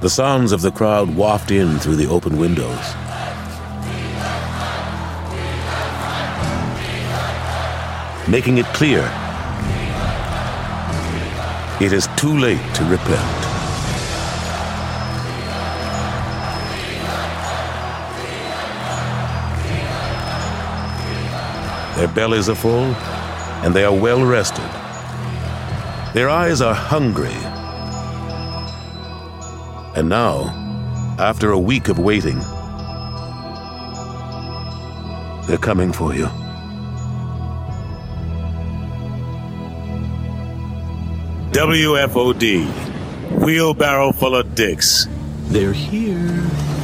The sounds of the crowd waft in through the open windows. Making it clear, it is too late to repent. Their bellies are full, and they are well rested. Their eyes are hungry. And now, after a week of waiting, they're coming for you. WFOD, wheelbarrow full of dicks. They're here.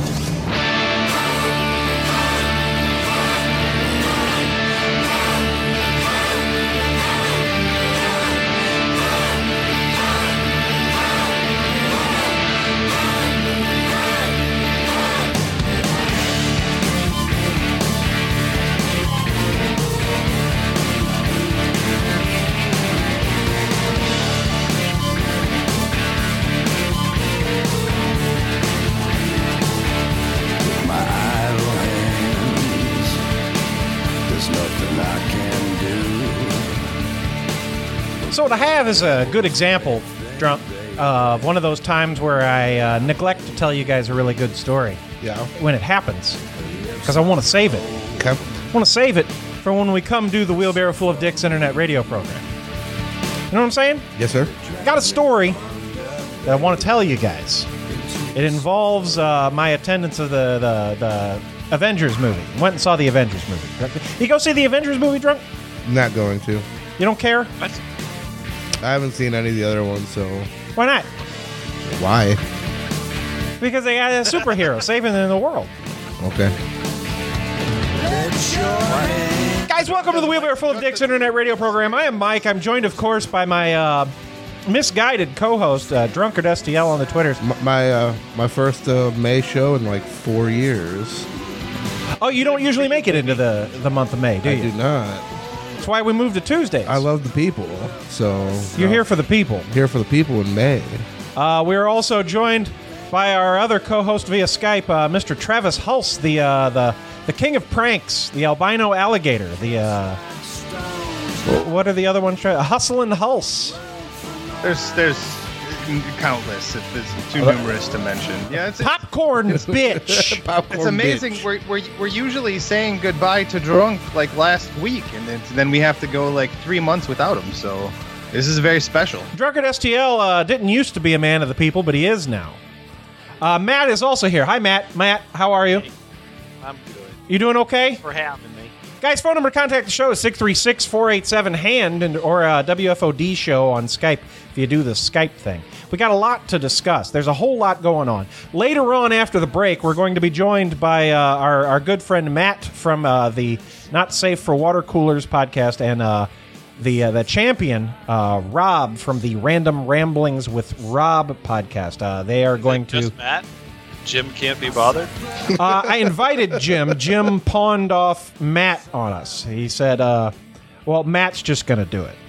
So what I have is a good example, Drunk, of one of those times where I neglect to tell you guys a really good story. Yeah. When it happens. Because I want to save it. Okay. I want to save it for when we come do the Wheelbarrow Full of Dicks internet radio program. You know what I'm saying? Yes, sir. I got a story that I want to tell you guys. It involves my attendance of the Avengers movie. Went and saw the Avengers movie. You go see the Avengers movie, Drunk? Not going to. You don't care? What? I haven't seen any of the other ones, so... Why not? Why? Because they got a superhero saving the world. Okay. Guys, welcome to the Wheelbarrow Full of Dicks internet radio program. I am Mike. I'm joined, of course, by my misguided co-host, Drunkard STL on the Twitters. My first May show in like 4 years. Oh, you don't usually make it into the month of May, do you? I do not. That's why we moved to Tuesdays. I love the people, so... You're here for the people. Here for the people in May. We're also joined by our other co-host via Skype, Mr. Travis Hulse, the king of pranks, the albino alligator, what are the other ones? Hustlin' Hulse. There's countless. It's too numerous to mention. Yeah, it's Popcorn bitch. Popcorn it's amazing. bitch. We're usually saying goodbye to Drunk like last week, and then we have to go like 3 months without him. So this is very special. Drunkard STL didn't used to be a man of the people, but he is now. Matt is also here. Hi, Matt. Matt, how are you? I'm good. You doing okay? For having me. Guys, phone number to contact the show is 636-487-HAND or WFOD show on Skype if you do the Skype thing. We got a lot to discuss. There's a whole lot going on. Later on after the break, we're going to be joined by our good friend Matt from the Not Safe for Water Coolers podcast and the champion, Rob, from the Random Ramblings with Rob podcast. They are going to... Just Matt? Jim can't be bothered? I invited Jim. Jim pawned off Matt on us. He said, well, Matt's just going to do it.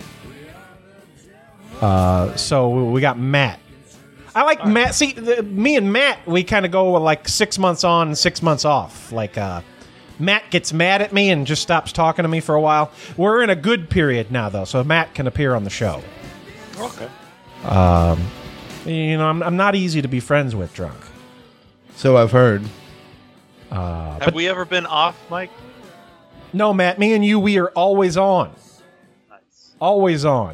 So we got Matt. I like Matt. See, me and Matt, we kind of go like 6 months on and 6 months off. Like, Matt gets mad at me and just stops talking to me for a while. We're in a good period now, though, so Matt can appear on the show. Okay. You know, I'm not easy to be friends with, Drunk. So I've heard. Have we ever been off, Mike? No, Matt, me and you, we are always on. Nice. Always on.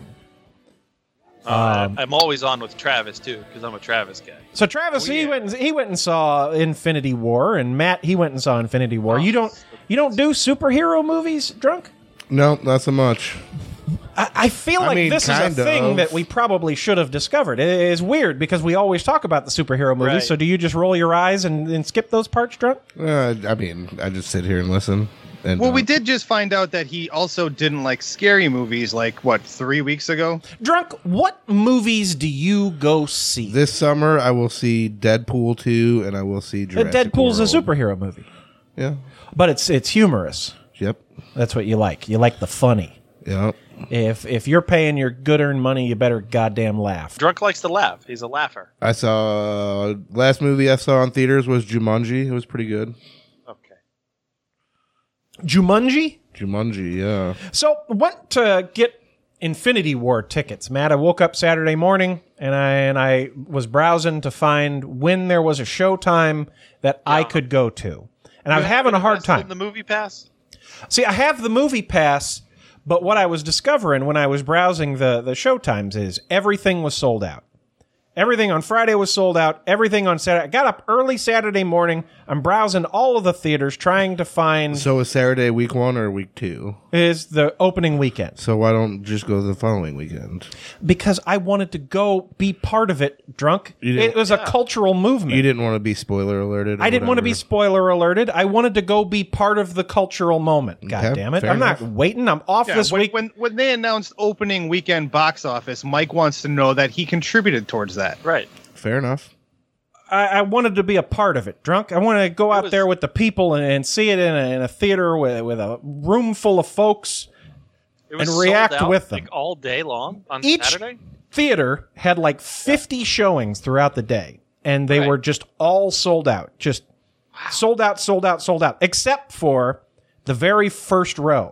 I'm always on with Travis, too, because I'm a Travis guy. So Travis, he went and saw Infinity War, and Matt, he went and saw Infinity War. Oh, You don't do superhero movies, Drunk? No, not so much. I feel like this is a thing of. that we probably should have discovered. It is weird because we always talk about the superhero movies. Right. So do you just roll your eyes and skip those parts, Drunk? I mean, I just sit here and listen. And Well, we did just find out that he also didn't like scary movies like, 3 weeks ago? Drunk, what movies do you go see? This summer, I will see Deadpool 2, and I will see Jurassic Deadpool's World. a superhero movie. Yeah. But it's humorous. Yep. That's what you like. You like the funny. Yep. If you're paying your good earned money, you better goddamn laugh. Drunk likes to laugh. He's a laugher. I saw last movie I saw in theaters was Jumanji. It was pretty good. Okay. Jumanji? Jumanji, yeah. So, went to get Infinity War tickets, Matt. I woke up Saturday morning and I was browsing to find when there was a showtime that I could go to. And I was having a hard time. The movie pass? See, I have the movie pass, but what I was discovering when I was browsing the showtimes is everything was sold out. Everything on Friday was sold out. Everything on Saturday. I got up early Saturday morning. I'm browsing all of the theaters trying to find So is Saturday week 1 or week 2? is the opening weekend. So why don't just go the following weekend? Because I wanted to go be part of it, drunk. It was a cultural movement. You didn't want to be spoiler alerted? I didn't want to be spoiler alerted. I wanted to go be part of the cultural moment. God damn it. fair I'm not waiting. I'm off this week. When they announced opening weekend box office, Mike wants to know that he contributed towards that. Right. Fair enough. I wanted to be a part of it, drunk. I wanted to go out there with the people and see it in a theater with a room full of folks It was and react sold out, with them. like, all day long on Each Saturday? theater had like 50 showings throughout the day, and they were just all sold out. Just sold out, sold out, sold out, except for the very first row.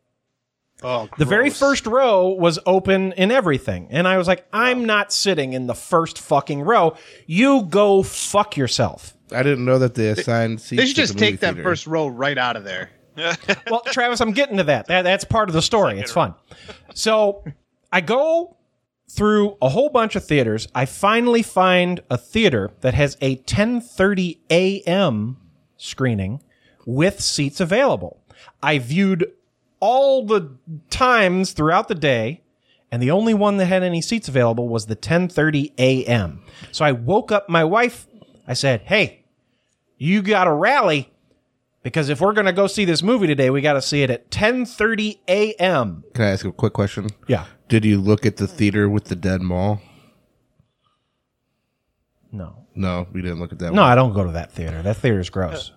Oh, The very first row was open in everything. And I was like, I'm not sitting in the first fucking row. You go fuck yourself. I didn't know that they assigned seats. They should to just the movie take that theater. first row right out of there. Well, Travis, I'm getting to that. That's part of the story. It's fun. So I go through a whole bunch of theaters. I finally find a theater that has a 10:30 a.m. screening with seats available. I viewed all the times throughout the day, and the only one that had any seats available was the 10:30 a.m. So I woke up my wife. I said, hey, you got to rally, because if we're going to go see this movie today, we got to see it at 10:30 a.m. Can I ask a quick question? Yeah. Did you look at the theater with the dead mall? No. No, we didn't look at that No, one. I don't go to that theater. That theater's gross.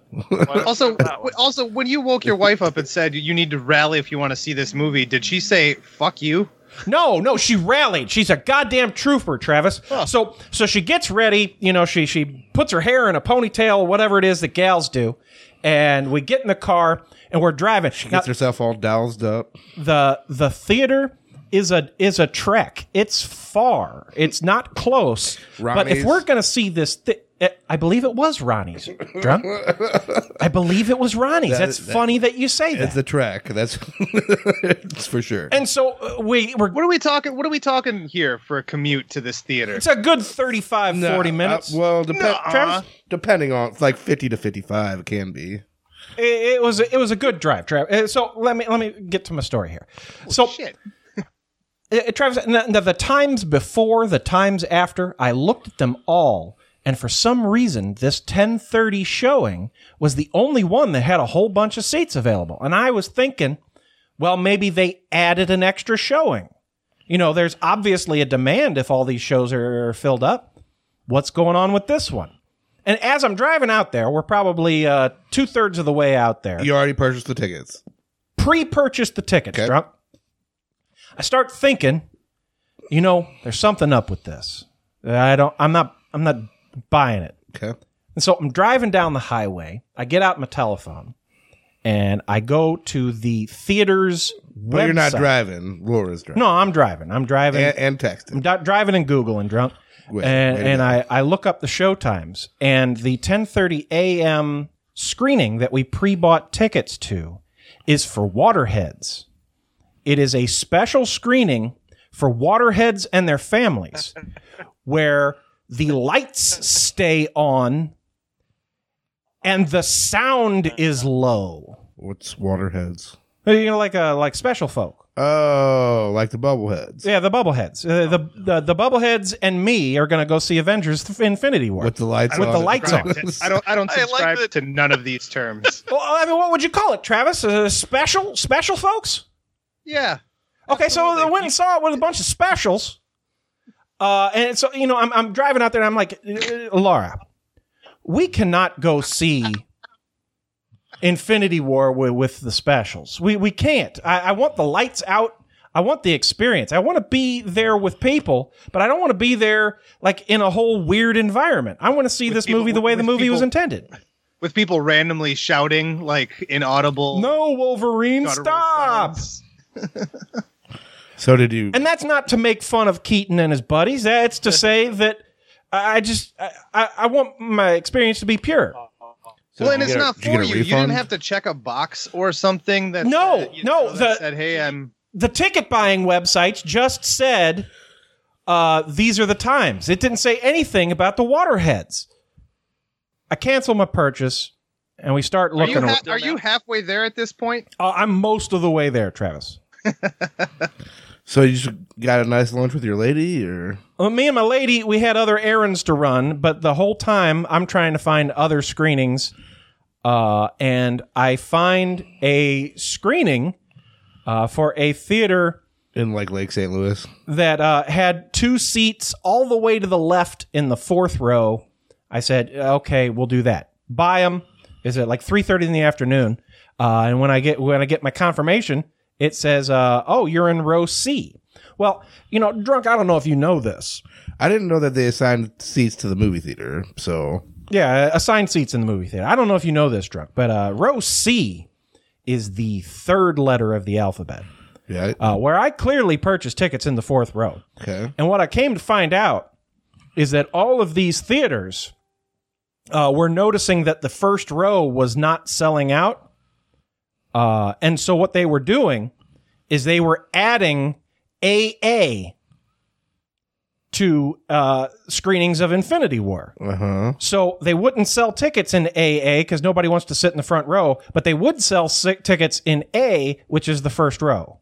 Also, when you woke your wife up and said you need to rally if you want to see this movie, did she say "fuck you"? No, she rallied. She's a goddamn trooper, Travis. So she gets ready. You know, she puts her hair in a ponytail, whatever it is that gals do, and we get in the car and we're driving. She gets herself all doused up. The theater is a trek. It's far. It's not close. But if Ronnie's. we're going to see this, I believe it was Ronnie's. Drunk? I believe it was Ronnie's. That's funny that you say that. It's the track. That's it's for sure. And so we're. What are we talking? What are we talking here for a commute to this theater? It's a good 35, 40 minutes. Well, Travis? depending on like 50 to 55, it can be. It was a good drive, Travis. So let me get to my story here. So Shit. Travis, the times before, the times after, I looked at them all, and for some reason, this 10:30 showing was the only one that had a whole bunch of seats available. And I was thinking, well, maybe they added an extra showing. You know, there's obviously a demand if all these shows are filled up. What's going on with this one? And as I'm driving out there, we're probably 2/3 of the way out there. You already purchased the tickets. Pre-purchased the tickets, Okay. drunk. I start thinking, you know, there's something up with this. I'm not buying it. Okay. And so I'm driving down the highway. I get out my telephone and I go to the theater's But website. you're not driving. Laura's driving. No, I'm driving. I'm driving. And texting. I'm driving and Googling, drunk. Wait and a I look up the show times, and the 10:30 a.m. screening that we pre-bought tickets to is for Waterheads. It is a special screening for Waterheads and their families, where the lights stay on and the sound is low. What's Waterheads? You know, like special folk. Oh, like the Bubbleheads. Yeah, the Bubbleheads. The Bubbleheads and me are going to go see Avengers Infinity War. With the lights With on. the lights on. I don't I like subscribe that- to none of these terms. Well, I mean, what would you call it, Travis? Special folks? Yeah. Okay, so I went and saw it with a bunch of specials. And so, you know, I'm driving out there and I'm like, Laura, we cannot go see Infinity War with the specials. We can't. I want the lights out. I want the experience. I want to be there with people, but I don't want to be there like in a whole weird environment. I want to see this movie the way the movie was intended. With people randomly shouting, like, inaudible... No, Wolverine, guttural stop! sounds. So did you? And that's not to make fun of Keaton and his buddies. That's to say that I want my experience to be pure. So Well, and did it's you get a- not did you get for a you. You refund? didn't have to check a box or something that No, said, no, that the- said, hey, I'm... The ticket buying websites just said these are the times. It didn't say anything about the waterheads. I cancel my purchase, and we start looking. Are you halfway there at this point? I'm most of the way there, Travis. So you just got a nice lunch with your lady, or Well, me and my lady, we had other errands to run, but the whole time I'm trying to find other screenings, and I find a screening for a theater in like Lake St. Louis? that had 2 seats all the way to the left in the 4th row. I said, okay, we'll do that. Buy them. Is it like 3:30 in the afternoon? And when I get my confirmation, it says, oh, you're in row C. Well, Drunk, I don't know if you know this. I didn't know that they assigned seats to the movie theater. So Yeah, assigned seats in the movie theater. I don't know if you know this, Drunk, but row C is the 3rd letter of the alphabet, yeah, where I clearly purchased tickets in the 4th row. okay. And what I came to find out is that all of these theaters were noticing that the 1st row was not selling out. And so what they were doing is they were adding AA to screenings of Infinity War. So they wouldn't sell tickets in AA because nobody wants to sit in the front row, but they would sell tickets in A, which is the 1st row.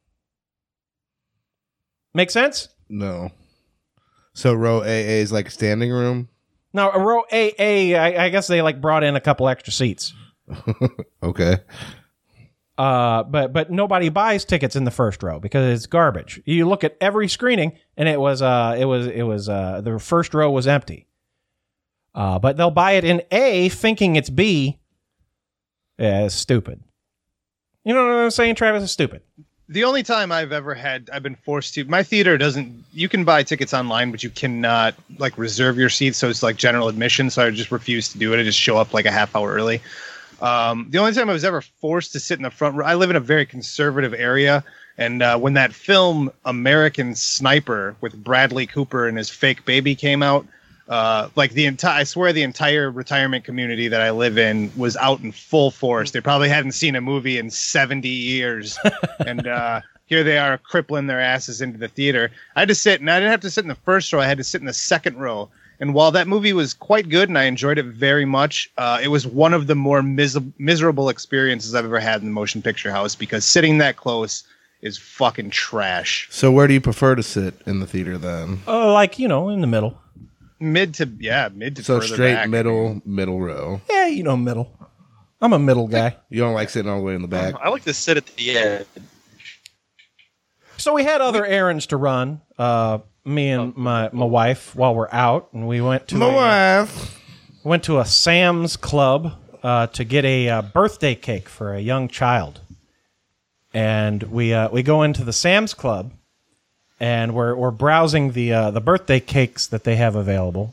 Make sense? No. So row AA is like a standing room. Now, a row AA, I guess they like brought in a couple extra seats. Okay. But nobody buys tickets in the 1st row because it's garbage. You look at every screening, and it was the 1st row was empty. But they'll buy it in A, thinking it's B. Yeah, it's stupid. You know what I'm saying, Travis? It's stupid. The only time I've been forced to, my theater you can buy tickets online, but you cannot like reserve your seats. So it's like general admission. So I just refuse to do it. I just show up like a half hour early. The only time I was ever forced to sit in the front row, I live in a very conservative area. And when that film American Sniper with Bradley Cooper and his fake baby came out, I swear the entire retirement community that I live in was out in full force. They probably hadn't seen a movie in 70 years. And here they are crippling their asses into the theater. I had to sit, and I didn't have to sit in the 1st row. I had to sit in the 2nd row. And while that movie was quite good and I enjoyed it very much, it was one of the more miserable experiences I've ever had in the motion picture house because sitting that close is fucking trash. So where do you prefer to sit in the theater then? In the middle. Mid to So further straight back. middle row. Yeah, middle. I'm a middle guy. You don't like sitting all the way in the back? I like to sit at the end. So we had other errands to run. Me and my wife while we're out, and we went to went to a Sam's Club to get a birthday cake for a young child. And we go into the Sam's Club, and we're browsing the birthday cakes that they have available.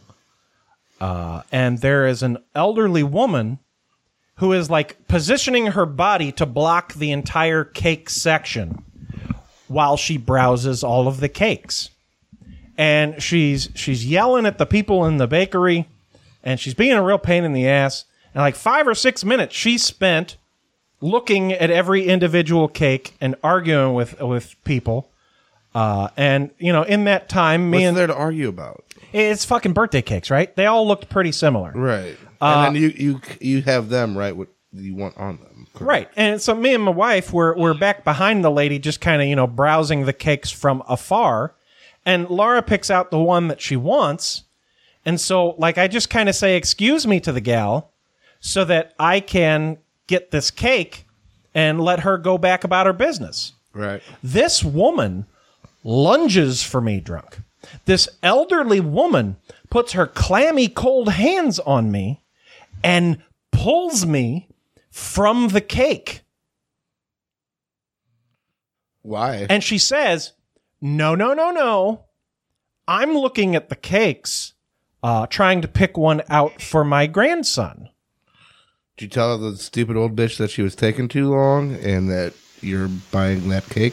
And there is an elderly woman who is like positioning her body to block the entire cake section while she browses all of the cakes. And she's yelling at the people in the bakery, and she's being a real pain in the ass. And like 5 or 6 minutes she spent looking at every individual cake and arguing with people. And in that time, What's there to argue about? it's fucking birthday cakes, right? They all looked pretty similar. Right. And then you have them write what you want on them. Correct. Right. And so me and my wife we're back behind the lady, just kind of, browsing the cakes from afar. And Laura picks out the one that she wants. And so, I just kind of say, excuse me to the gal so that I can get this cake and let her go back about her business. Right. This woman lunges for me, Drunk. This elderly woman puts her clammy, cold hands on me and pulls me from the cake. Why? And she says, no, no, no, no. I'm looking at the cakes, trying to pick one out for my grandson. Did you tell the stupid old bitch that she was taking too long and that you're buying that cake?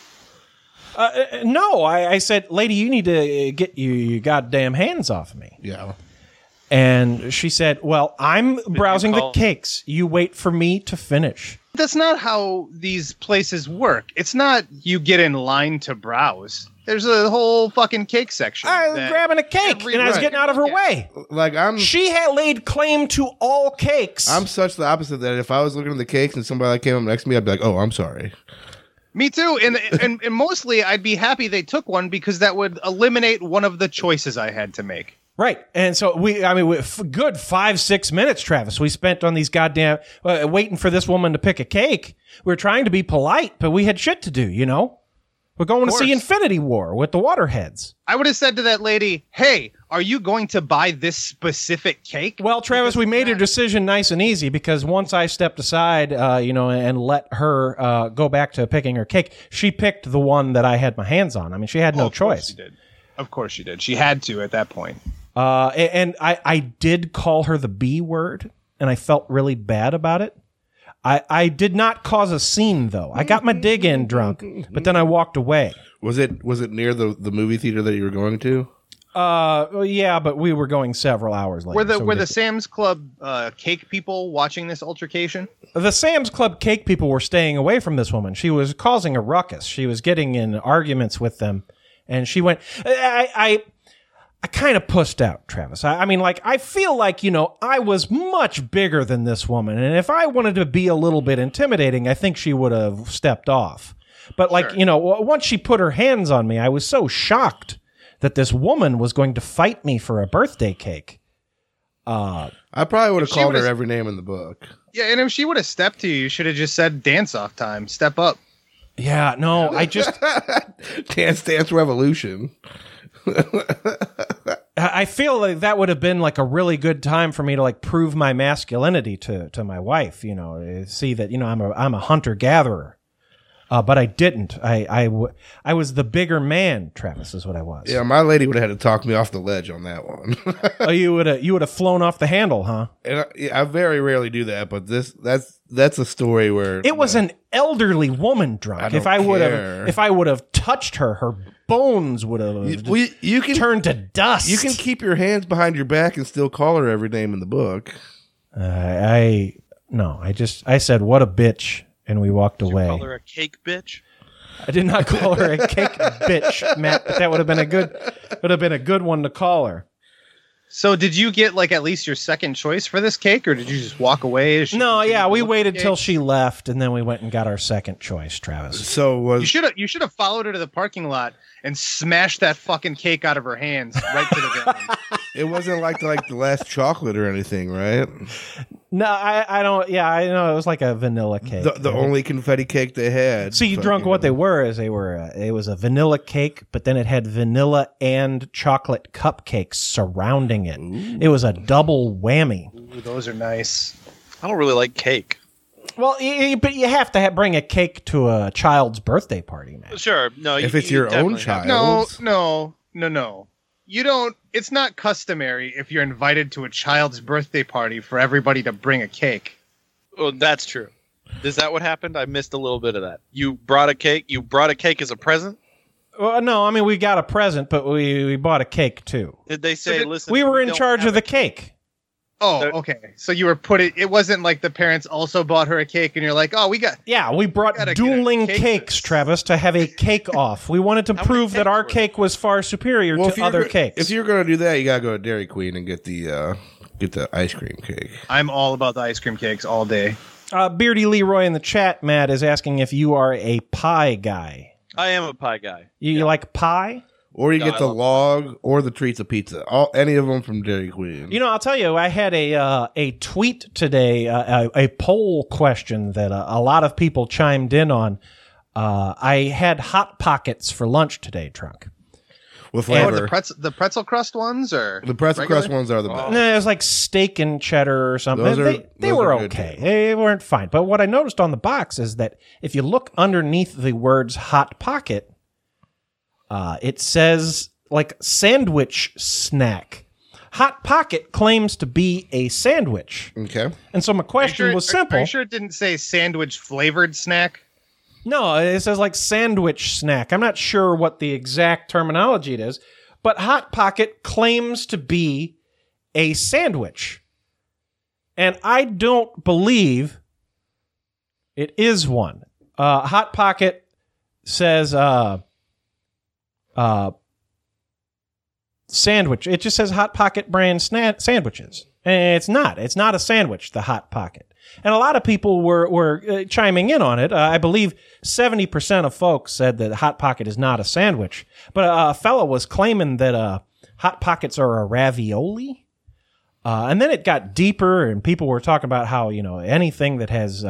No, I said, lady, you need to get your goddamn hands off me. Yeah. And she said, well, I'm browsing the call- cakes. You wait for me to finish. That's not how these places work. It's not you get in line to browse. There's a whole fucking cake section. I was that grabbing a cake, every- and I was right. getting out of her way. Like She had laid claim to all cakes. I'm such the opposite that if I was looking at the cakes and somebody came up next to me, I'd be like, "Oh, I'm sorry." Me too. And mostly I'd be happy they took one because that would eliminate one of the choices I had to make. Right. And so we good 5-6 minutes, Travis, we spent on these goddamn, waiting for this woman to pick a cake. We were trying to be polite, but we had shit to do, you know? We're going to see course. Infinity War with the Waterheads. I would have said to that lady, hey, are you going to buy this specific cake? Well, Travis, we made a decision nice and easy because once I stepped aside, and let her go back to picking her cake, she picked the one that I had my hands on. I mean, she had no Of course choice. she did. Of course she did. She had to at that point. And I did call her the B word, and I felt really bad about it. I did not cause a scene, though. I got my dig in drunk, but then I walked away. Was it near the movie theater that you were going to? Yeah, but we were going several hours later. Were the Sam's Club cake people watching this altercation? The Sam's Club cake people were staying away from this woman. She was causing a ruckus. She was getting in arguments with them, and she went. I kind of pussed out, Travis. I mean, like, I feel like, I was much bigger than this woman. And if I wanted to be a little bit intimidating, I think she would have stepped off. But, like, once she put her hands on me, I was so shocked that this woman was going to fight me for a birthday cake. I probably would have She called her would've- every name in the book. Yeah, and if she would have stepped to you should have just said dance off time. Step up. Yeah, no, I just... Dance Revolution. I feel like that would have been like a really good time for me to like prove my masculinity to my wife, see that, I'm a hunter gatherer. But I didn't. I was the bigger man, Travis, is what I was. Yeah, my lady would have had to talk me off the ledge on that one. Oh, you would have flown off the handle, huh? And I very rarely do that, but that's a story where It was an elderly woman drunk. I don't If I would have touched her, her bones would have you can turned to dust. You can keep your hands behind your back and still call her every name in the book. I said, what a bitch. And we walked away. Call her a cake bitch. I did not call her a cake bitch, Matt, but that would have been a good one to call her. So did you get like at least your second choice for this cake, or did you just walk away? As she No, continued yeah, to we look at waited the till cake? she left, and then we went and got our second choice, Travis. So You should have followed her to the parking lot and smashed that fucking cake out of her hands right to the ground. it wasn't like the last chocolate or anything, right? No, I don't. Yeah, I know it was like a vanilla cake. The only confetti cake they had. See, drunk. What they were is it was a vanilla cake, but then it had vanilla and chocolate cupcakes surrounding it. Ooh. It was a double whammy. Ooh, those are nice. I don't really like cake. Well, but you have to bring a cake to a child's birthday party, man. Sure, no. If you- it's you your own definitely have- child. No. You don't. It's not customary if you're invited to a child's birthday party for everybody to bring a cake. Oh, that's true. Is that what happened? I missed a little bit of that. You brought a cake. You brought a cake as a present. Well, no, I mean we got a present, but we bought a cake too. Did they say, "Listen"? We were in don't charge have of a the cake. Oh, There- okay. So you were it wasn't like the parents also bought her a cake, and you're like, oh, we got. Yeah, we brought gotta get a dueling cake cakes, that's- Travis, to have a cake off. We wanted to How many prove that cakes our were there? cake was far superior Well, to other cakes. If you're gonna do that, you gotta go to Dairy Queen and get the ice cream cake. I'm all about the ice cream cakes all day. Beardy Leroy in the chat, Matt, is asking if you are a pie guy. I am a pie guy. You like pie? Or you No, get I the love log or the treats of pizza. Any of them from Dairy Queen. You know, I'll tell you, I had a tweet today, a poll question that a lot of people chimed in on. I had Hot Pockets for lunch today, Trunk. with Oh, flavor. the pretzel crust ones, or The pretzel regular? crust ones are the best. No, it was like steak and cheddar or something. Those they are were good, okay. too. They weren't fine. But what I noticed on the box is that if you look underneath the words Hot Pocket, it says like sandwich snack. Hot Pocket claims to be a sandwich. Okay. And so my question was simple. Are you sure it didn't say sandwich flavored snack? No, it says like sandwich snack. I'm not sure what the exact terminology it is, but Hot Pocket claims to be a sandwich. And I don't believe it is one. Hot Pocket says sandwich. It just says Hot Pocket brand sandwiches. And it's not. It's not a sandwich, the Hot Pocket. And a lot of people were chiming in on it. I believe 70% of folks said that Hot Pocket is not a sandwich. But a fellow was claiming that Hot Pockets are a ravioli. And then it got deeper, and people were talking about how, anything that has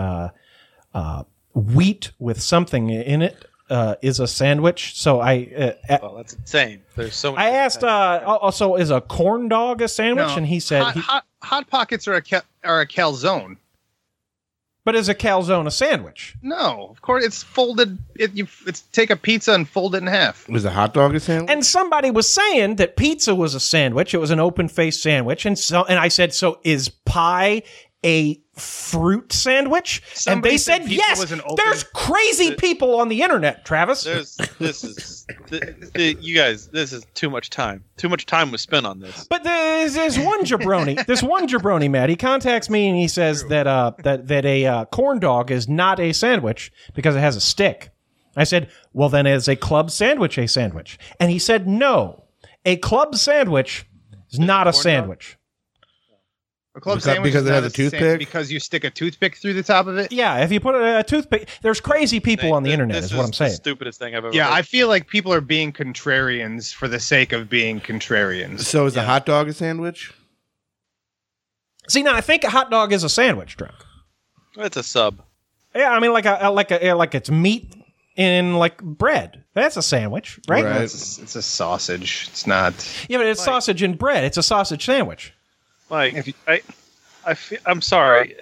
wheat with something in it is a sandwich. So Well, that's insane. There's so many. I asked, also, is a corn dog a sandwich? No. And he said, Hot Pockets are a calzone. but is a calzone a sandwich? No, of course it's folded. It's take a pizza and fold it in half. Was a hot dog a sandwich? And somebody was saying that pizza was a sandwich. It was an open-faced sandwich. And I said, so is pie a fruit sandwich? Somebody and they said said, pizza yes. was an open- There's crazy people on the internet, Travis. You guys, this is too much time. Too much time was spent on this. But there's one jabroni, Matt. He contacts me and he says that a corn dog is not a sandwich because it has a stick. I said, well, then is a club sandwich a sandwich? And he said, no, a club sandwich is not a sandwich. A club Because sandwich it is has not a toothpick? because you stick a toothpick through the top of it. Yeah, if you put a toothpick, there's crazy people on the internet, This is what I'm saying. The stupidest thing I've ever. Yeah, heard. I feel like people are being contrarians for the sake of being contrarians. So is a hot dog a sandwich? See, now I think a hot dog is a sandwich, Drunk. It's a sub. Yeah, I mean like it's meat in like bread. That's a sandwich, right? Right. It's a sausage. It's not. Yeah, but it's sausage and bread. It's a sausage sandwich. Like I'm sorry.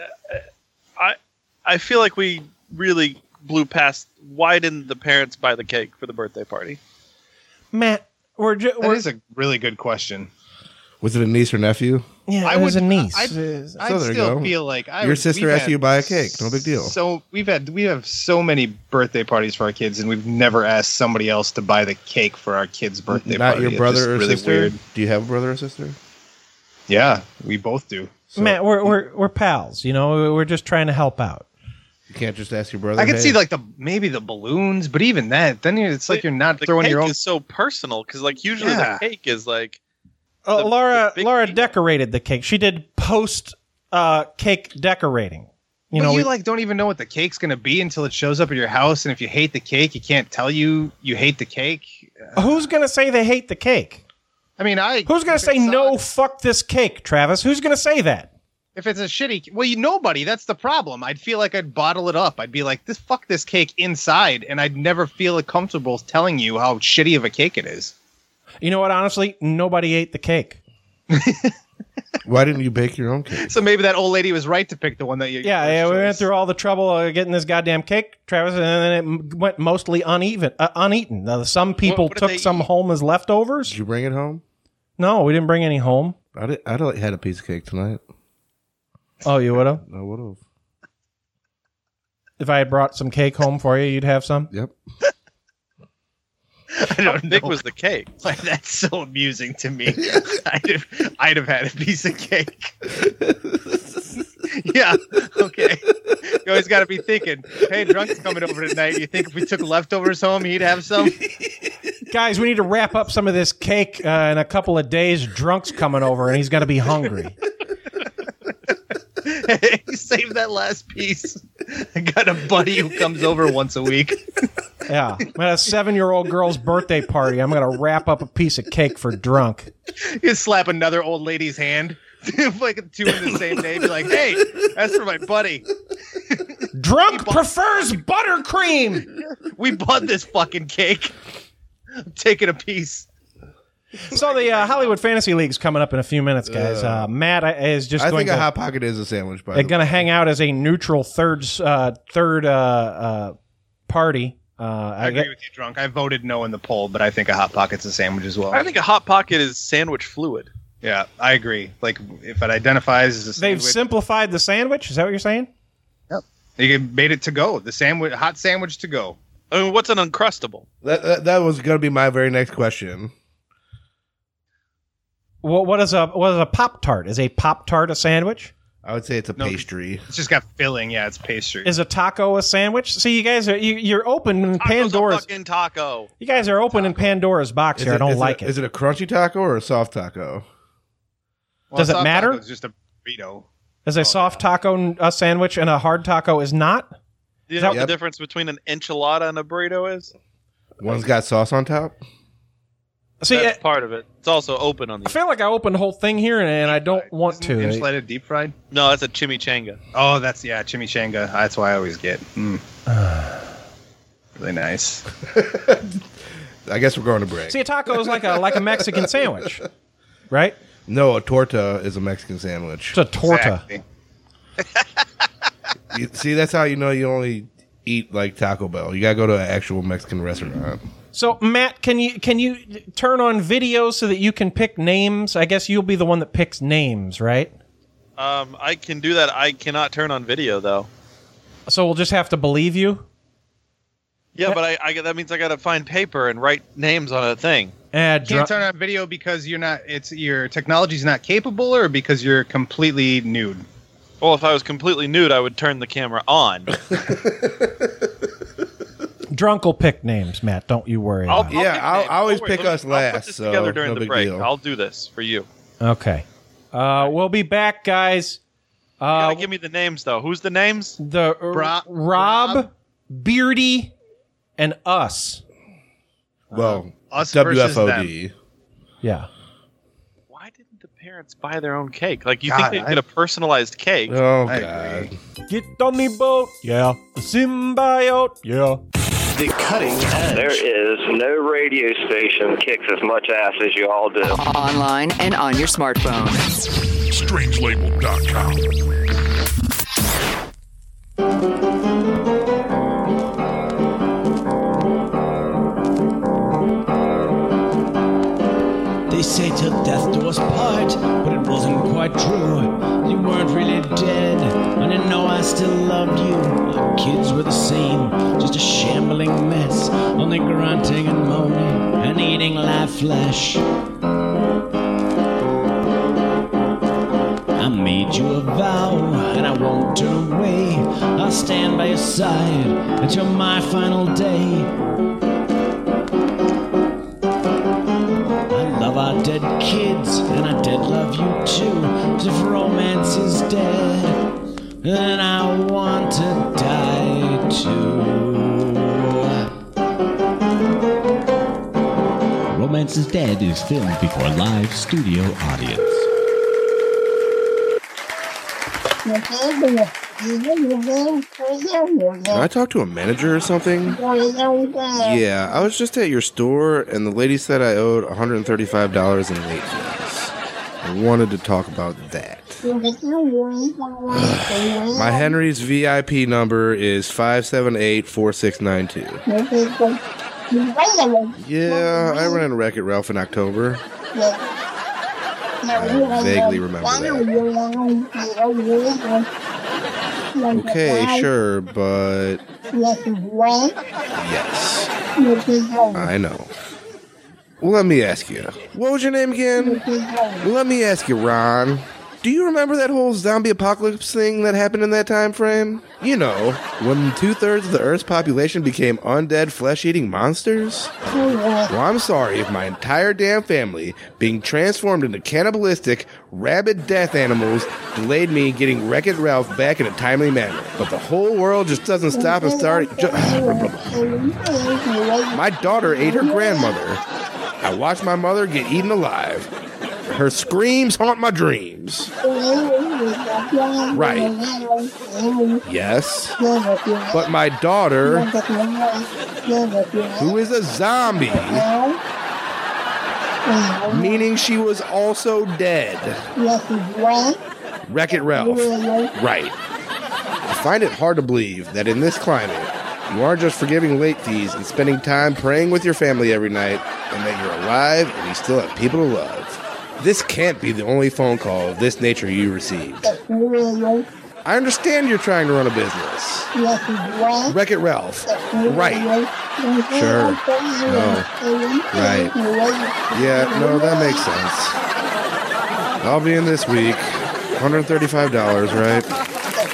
I feel like we really blew past. Why didn't the parents buy the cake for the birthday party? Matt, That is a really good question. Was it a niece or nephew? yeah, I it was would- a niece. I'd there you still go. feel like Your sister asked you to buy a cake. No big deal. So we have so many birthday parties for our kids, and we've never asked somebody else to buy the cake for our kid's birthday Not party. your It's brother just or really sister? weird. Do you have a brother or sister? Yeah, we both do. Matt, we're pals. We're just trying to help out. You can't just ask your brother. I could hey, see like maybe the balloons, but even that, then it's like you're not The throwing cake your own. is so personal because like usually Yeah. the cake is like The Laura big Laura people. decorated the cake. She did post cake decorating. But you like don't even know what the cake's gonna be until it shows up at your house, and if you hate the cake, you can't tell you hate the cake. Who's gonna say they hate the cake? I mean, Who's gonna say no? Fuck this cake, Travis. Who's gonna say that? If it's a shitty, nobody. That's the problem. I'd feel like I'd bottle it up. I'd be like, fuck this cake inside, and I'd never feel comfortable telling you how shitty of a cake it is. You know what? Honestly, nobody ate the cake. Why didn't you bake your own cake? So maybe that old lady was right to pick the one that you. Yeah, we went through all the trouble of getting this goddamn cake, Travis, and then it went mostly uneaten. Now, some people what did took they some eat? home as leftovers. Did you bring it home? No, we didn't bring any home. I'd had a piece of cake tonight. Oh, you would have? I would have. If I had brought some cake home for you, you'd have some? Yep. I don't how big know. was the cake? Like, that's so amusing to me. I'd have had a piece of cake. Yeah. Okay. You always got to be thinking, hey, Drunk's coming over tonight. You think if we took leftovers home, he'd have some? Guys, we need to wrap up some of this cake in a couple of days. Drunk's coming over, and he's going to be hungry. Hey, save that last piece. I got a buddy who comes over once a week. Yeah. I'm at a 7-year-old girl's birthday party. I'm going to wrap up a piece of cake for Drunk. You slap another old lady's hand. Like two in the same day. Be like, hey, that's for my buddy. Drunk prefers buttercream. We bought this fucking cake. I'm taking a piece. So the Hollywood Fantasy League's coming up in a few minutes, guys. Matt is just I going think a to... Hot Pocket is a sandwich, by They're the going to way. hang out as a neutral third party. I agree with you, Drunk. I voted no in the poll, but I think a Hot Pocket's a sandwich as well. I think a Hot Pocket is sandwich fluid. Yeah, I agree. Like, if it identifies as a They've sandwich, simplified the sandwich. Is that what you're saying? you made it to go. The sandwich, hot sandwich to go. I mean, what's an Uncrustable? That was going to be my very next question. Well, what is a Pop-Tart? Is a Pop-Tart a sandwich? I would say it's a No. pastry. It's just got filling. Yeah, it's pastry. Is a taco a sandwich? See, you guys are you're open in Taco's Pandora's. a fucking taco. You guys are open in Pandora's box here. I don't like it. Is it a crunchy taco or a soft taco? Well, Does it soft matter? taco is just a burrito. Is a soft taco a sandwich and a hard taco is not? Do you know what Yep. the difference between an enchilada and a burrito is? One's got sauce on top. See, That's part of it. It's also open on I the. feel like I opened the whole thing here, and I don't want to. Insulated deep fried. No, that's a chimichanga. Oh, that's chimichanga. That's why I always get. Really nice. I guess we're going to break. See, a taco is like a Mexican sandwich, right? No, a torta is a Mexican sandwich. It's a torta. Exactly. See, that's how you know you only eat like Taco Bell. You gotta go to an actual Mexican restaurant. So, Matt, can you turn on video so that you can pick names? I guess you'll be the one that picks names, right? I can do that. I cannot turn on video though. So we'll just have to believe you. Yeah, but I that means I got to find paper and write names on a thing. Can't turn on video because you're not. It's your technology's not capable, or because you're completely nude. Well, if I was completely nude, I would turn the camera on. Drunk will pick names, Matt. Don't you worry. I'll about it. pick I names. always Don't worry. pick us I'll last, put this so together during no the big break. deal. I'll do this for you. Okay. We'll be back, guys. You gotta give me the names though. Who's the names? The Rob, Beardy, and us. Well, Us versus WFOD. Yeah. Why didn't the parents buy their own cake? Like, you God, think they'd get a personalized cake? Oh I God. agree. Get on the boat. Yeah. The symbiote. Yeah. The cutting edge. There is no radio station kicks as much ass as you all do. Online and on your smartphone. Strangelabel.com. They say till death do us part, but it wasn't quite true. You weren't really dead, and you know I still loved you. Our kids were the same, just a shambling mess, only grunting and moaning and eating live flesh. I made you a vow, and I won't turn away. I'll stand by your side until my final day. Love our dead kids, and I dead love you too. 'Cause if romance is dead, then I want to die too. Romance is Dead is filmed before a live studio audience. Can I talk to a manager or something? Yeah, I was just at your store, and the lady said I owed $135 in late fees. I wanted to talk about that. My Henry's VIP number is 578-4692. Yeah, I ran a wreck at Ralph in October. I vaguely remember that. Okay, sure, but... Yes. I know. Well, let me ask you. What was your name again? Let me ask you, Ron. Do you remember that whole zombie apocalypse thing that happened in that time frame? You know, when 2/3 of the Earth's population became undead, flesh-eating monsters? Well, I'm sorry if my entire damn family being transformed into cannibalistic, rabid death animals delayed me getting Wreck-It Ralph back in a timely manner. But the whole world just doesn't stop and start... My daughter ate her grandmother. I watched my mother get eaten alive. Her screams haunt my dreams. Right. Yes. But my daughter, who is a zombie, Meaning she was also dead. Wreck-It Ralph. Right. I find it hard to believe that in this climate, you aren't just forgiving late fees and spending time praying with your family every night, and that you're alive and you still have people to love. This can't be the only phone call of this nature you received. I understand you're trying to run a business. Wreck-It Ralph. Right. Sure. No. Right. Yeah, no, that makes sense. I'll be in this week. $135, right?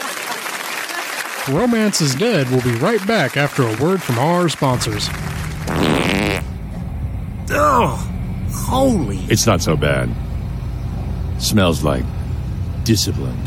Romance is Dead will be right back after a word from our sponsors. Oh, holy. It's not so bad. Smells like discipline.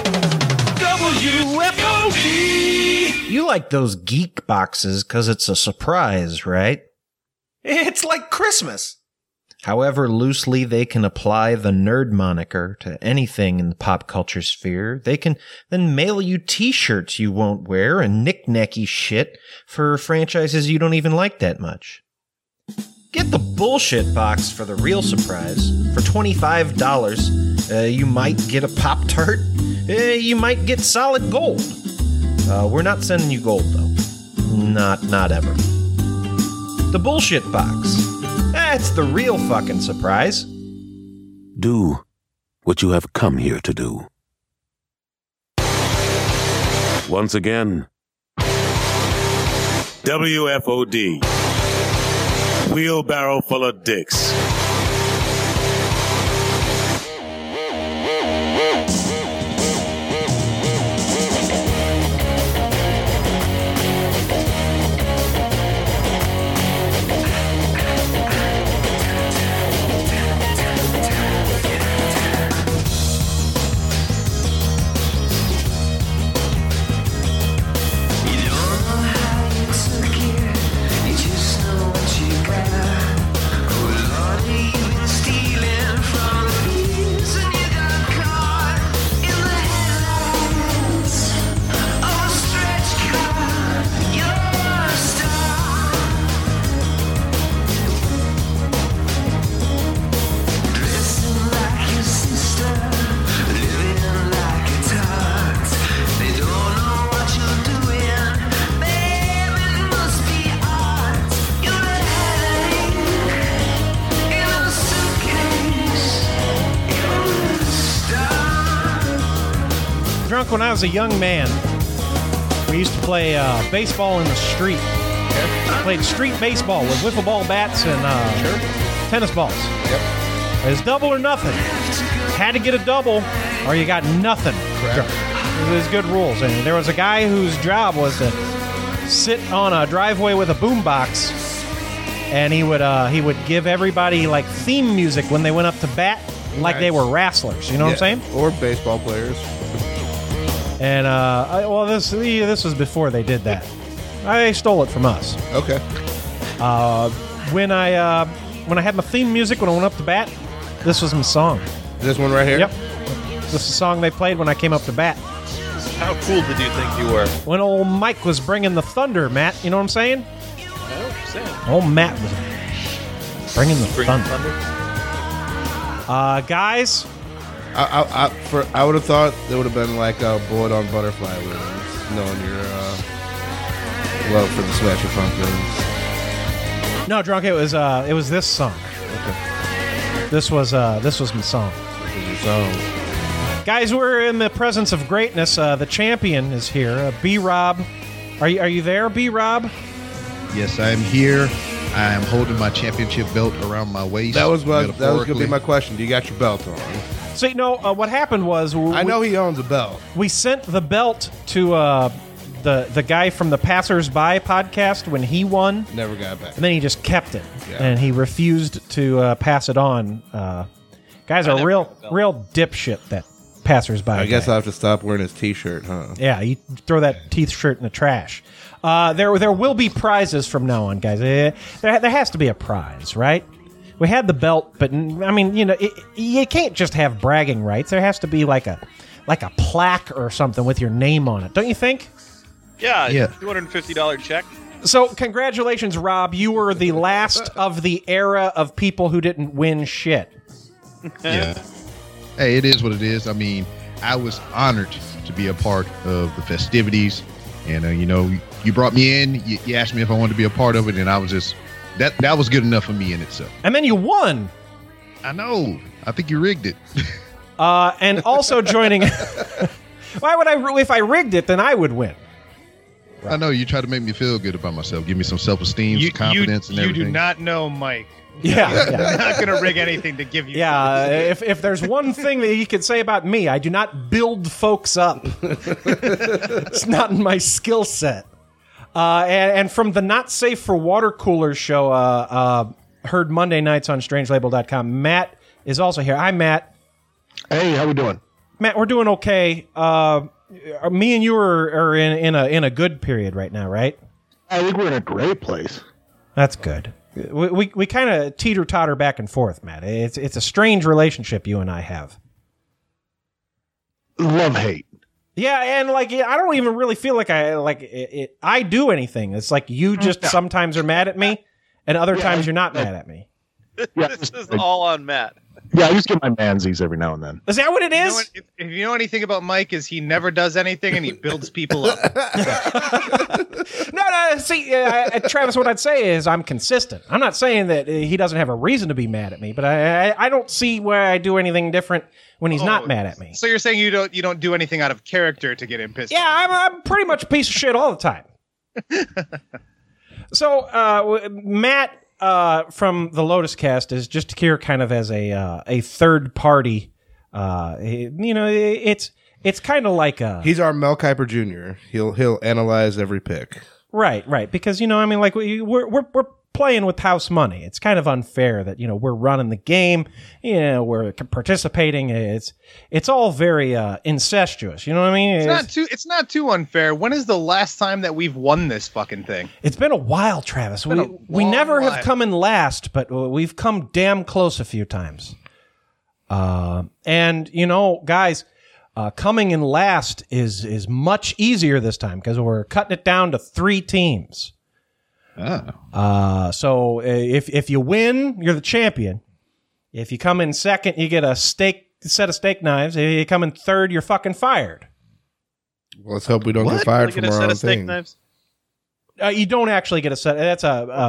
WFOD! You like those geek boxes because it's a surprise, right? It's like Christmas. However loosely they can apply the nerd moniker to anything in the pop culture sphere, they can then mail you t-shirts you won't wear and knick-knacky shit for franchises you don't even like that much. Get the bullshit box for the real surprise. For $25, you might get a Pop-Tart. You might get solid gold. We're not sending you gold, though. Not ever. The bullshit box. That's the real fucking surprise. Do what you have come here to do. Once again, WFOD. Wheelbarrow full of dicks. When I was a young man, we used to play baseball in the street. Okay. Played street baseball with wiffle ball bats and tennis balls. Yep. It was double or nothing. Had to get a double or you got nothing. Correct. There's good rules. And there was a guy whose job was to sit on a driveway with a boombox, and he would give everybody like theme music when they went up to bat, like they were wrestlers. You know what I'm saying? Or baseball players. And this was before they did that. They stole it from us. Okay. When I had my theme music when I went up to bat, this was my song. This one right here? Yep. This is the song they played when I came up to bat. How cool did you think you were? When old Mike was bringing the thunder, Matt. You know what I'm saying? Old Matt was bringing the thunder. Guys. I would have thought there would have been like a bullet on butterfly wings, knowing your love for the Smashing Pumpkins. No, drunk. It was this song. Okay. This was my song. This is your song. Guys, we're in the presence of greatness. The champion is here. B-Rob, are you there, B-Rob? Yes, I am here. I am holding my championship belt around my waist. That was going to be my question. Do you got your belt on? So, what happened was... I know he owns a belt. We sent the belt to the guy from the Passers-By podcast when he won. Never got it back. And then he just kept it. Yeah. And he refused to pass it on. Guys are real dipshit, that Passers-By I guess guy. I'll have to stop wearing his T-shirt, huh? Yeah, you throw that T-shirt in the trash. There will be prizes from now on, guys. There has to be a prize, right? We had the belt, but I mean, you can't just have bragging rights. There has to be like a plaque or something with your name on it, don't you think? Yeah. $250 check. So, congratulations, Rob. You were the last of the era of people who didn't win shit. Yeah. Hey, it is what it is. I mean, I was honored to be a part of the festivities. And, you brought me in. You asked me if I wanted to be a part of it. And I was just, that was good enough for me in itself. And then you won. I know. I think you rigged it. And also joining... Why would if I rigged it, then I would win. Right. I know you try to make me feel good about myself, give me some self-esteem, some confidence, and everything. You do not know Mike. Yeah. I'm not going to rig anything to give you. Yeah, if there's one thing that you could say about me, I do not build folks up. It's not in my skill set. And from the Not Safe for Water Coolers show, heard Monday nights on strangelabel.com, Matt is also here. Hi, Matt. Hey, how we doing? Matt, we're doing okay. Me and you are in a good period right now, right? I think we're in a great place. That's good. We kind of teeter-totter back and forth, Matt. It's a strange relationship you and I have. Love-hate. Yeah, and I don't even really feel like I do anything. It's like you just sometimes are mad at me, and other times you're not mad at me. This is all on Matt. Yeah, I just get my mansies every now and then. Is that what it is? If you know anything about Mike, is he never does anything and he builds people up. No. See, Travis, what I'd say is I'm consistent. I'm not saying that he doesn't have a reason to be mad at me, but I don't see where I do anything different when he's not mad at me. So you're saying you don't do anything out of character to get him pissed? Yeah, I'm pretty much a piece of shit all the time. So Matt. From the Lotus Cast is just here kind of as a third party. It's kind of like he's our Mel Kiper Jr. He'll analyze every pick. Right. Because we're playing with house money. It's kind of unfair that we're running the game. We're participating. It's all very incestuous. You know what I mean? It's not too unfair. When is the last time that we've won this fucking thing? It's been a while, Travis. We never have come in last, but we've come damn close a few times. And guys, coming in last is much easier this time because we're cutting it down to 3 teams. So if you win, you're the champion. If you come in second, you get a set of steak knives. If you come in third, you're fucking fired. Well, let's hope we don't get fired from our own thing. Knives? You don't actually get a set. That's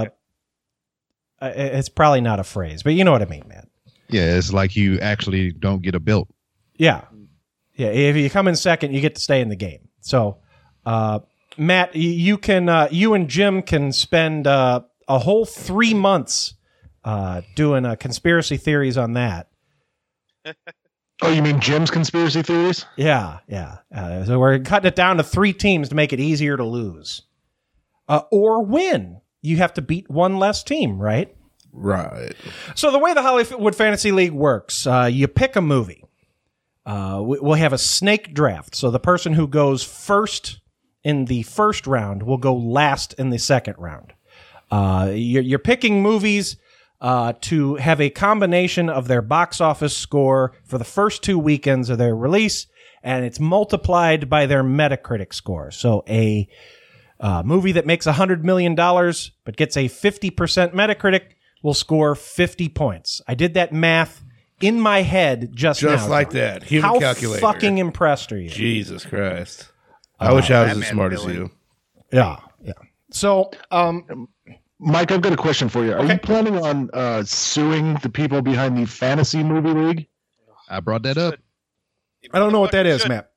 it's probably not a phrase, but you know what I mean, man. Yeah, it's like you actually don't get a belt. Yeah. If you come in second, you get to stay in the game. So, Matt, you and Jim can spend a whole 3 months doing conspiracy theories on that. Oh, you mean Jim's conspiracy theories? Yeah. So we're cutting it down to 3 teams to make it easier to lose. Or win. You have to beat one less team, right? Right. So the way the Hollywood Fantasy League works, you pick a movie. We'll have a snake draft. So the person who goes first in the first round will go last in the second round. You're picking movies to have a combination of their box office score for the first 2 weekends of their release, and it's multiplied by their Metacritic score. So a movie that makes $100 million but gets a 50% Metacritic will score 50 points. I did that math in my head just now. Just like that. Human calculator. How fucking impressed are you? Jesus Christ. I wish I was as smart as you. Yeah. So, Mike, I've got a question for you. Are you planning on suing the people behind the Fantasy Movie League? I brought that up. I don't know what that is, Matt.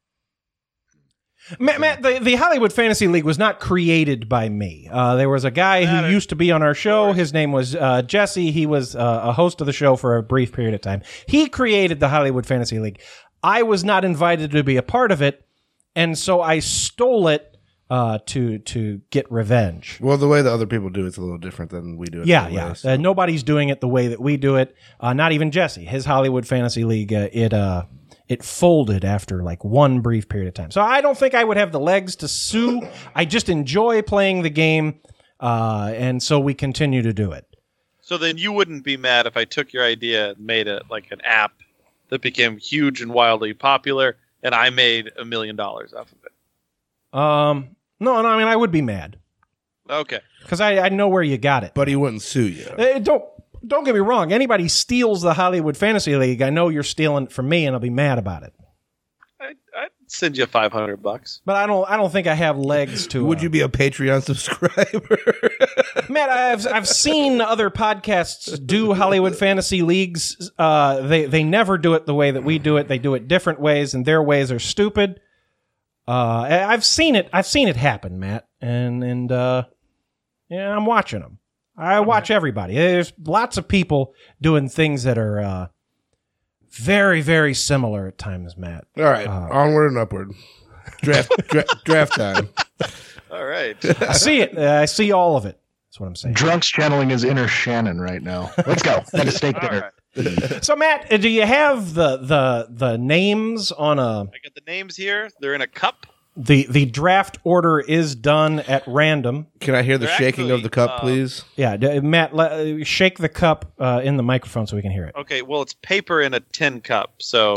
Matt, the Hollywood Fantasy League was not created by me. There was a guy who used to be on our show. His name was Jesse. He was a host of the show for a brief period of time. He created the Hollywood Fantasy League. I was not invited to be a part of it, and so I stole it to get revenge. Well, the way the other people do it's a little different than we do it. Yeah. Nobody's doing it the way that we do it. Not even Jesse. His Hollywood Fantasy League, it folded after like one brief period of time. So I don't think I would have the legs to sue. I just enjoy playing the game, and so we continue to do it. So then you wouldn't be mad if I took your idea and made it like an app that became huge and wildly popular, and I made $1 million off of it. No, I mean, I would be mad. Okay. Because I know where you got it. But he wouldn't sue you. Don't get me wrong. Anybody steals the Hollywood Fantasy League, I know you're stealing it from me, and I'll be mad about it. I'd send you $500. But I don't think I have legs to. Would you be a Patreon subscriber? Matt, I've seen other podcasts do Hollywood Fantasy Leagues. They never do it the way that we do it. They do it different ways, and their ways are stupid. I've seen it happen, Matt, and yeah, I'm watching them. I watch everybody. There's lots of people doing things that are very, very similar at times, Matt. All right, onward and upward. Draft time. All right. I see it. I see all of it. That's what I'm saying. Drunk's channeling his inner Shannon right now. Let's go. Got a stake there. Right. So, Matt, do you have the names on a? I got the names here. They're in a cup. The draft order is done at random. Can I hear the shaking of the cup, please? Yeah, Matt, shake the cup in the microphone so we can hear it. Okay, well, it's paper in a tin cup, so...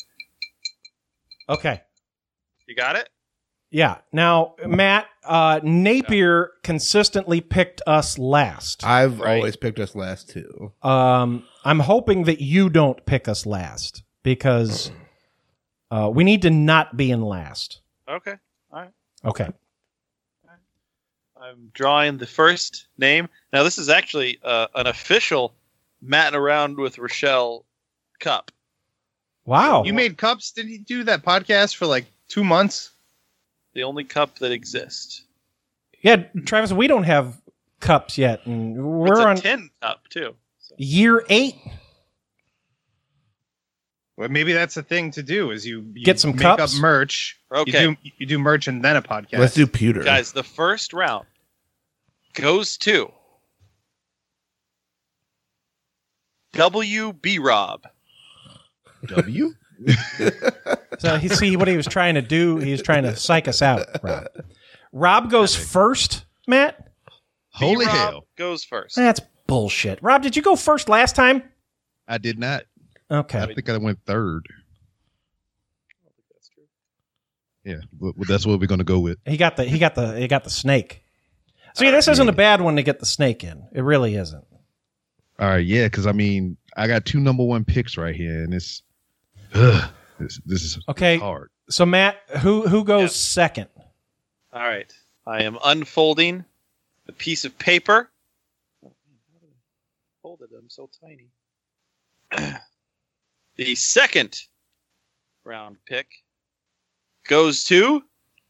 Okay. You got it? Yeah. Now, Matt, Napier consistently picked us last. I've always picked us last, too. I'm hoping that you don't pick us last, because we need to not be in last. Okay. All right. Okay. I'm drawing the first name. Now, this is actually an official Matting Around with Rochelle cup. Wow. You made cups? Did you do that podcast for like 2 months? The only cup that exists. Yeah, Travis, we don't have cups yet, and we're It's a on tin cup, too. So. year 8. Well, maybe that's the thing to do is you Get some make cups? up merch. Okay. You do merch and then a podcast. Let's do pewter. Guys, the first round goes to W.B. Rob. W? So he see what he was trying to do. He was trying to psych us out, Rob. Rob goes first, Matt? Holy B-Rob hell. goes first. That's bullshit. Rob, did you go first last time? I did not. Okay. I think I went third. Yeah, well, that's what we're going to go with. He got the snake. See, this isn't a bad one to get the snake in. It really isn't. All right, yeah, because I mean, I got 2 number 1 picks right here, and this is Okay. hard. So Matt, who goes second? All right. I am unfolding a piece of paper. Hold it. I'm so tiny. The second round pick goes to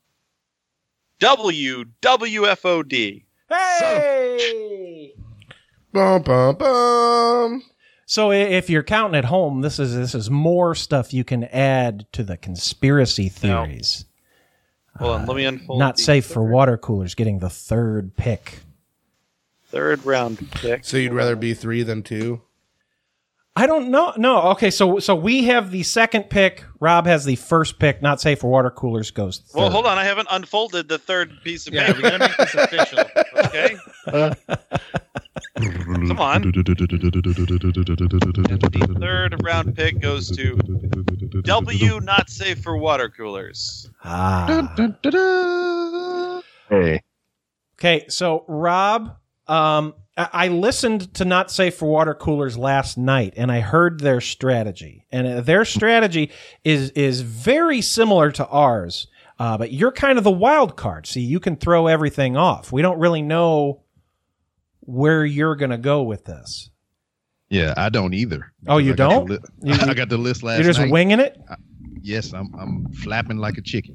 WWFOD. Hey! Bum, bum, bum. So if you're counting at home, this is more stuff you can add to the conspiracy theories. Hold on, let me unfold. Not the safe for water coolers getting the third pick. third round pick. So you'd rather be 3 than 2? I don't know. No. Okay, so we have the second pick. Rob has the first pick. Not safe for water coolers goes third. Well, hold on. I haven't unfolded the third piece of Yeah, paper. we gotta make this official. Okay. Come on. And the third round pick goes to W. Not safe for water coolers. Hey. Okay, so Rob, I listened to Not Safe for Water Coolers last night, and I heard their strategy. And their strategy is very similar to ours, but you're kind of the wild card. See, you can throw everything off. We don't really know where you're going to go with this. Yeah, I don't either. Oh, you don't? I got the list last night. You're just winging it? Yes, I'm flapping like a chicken.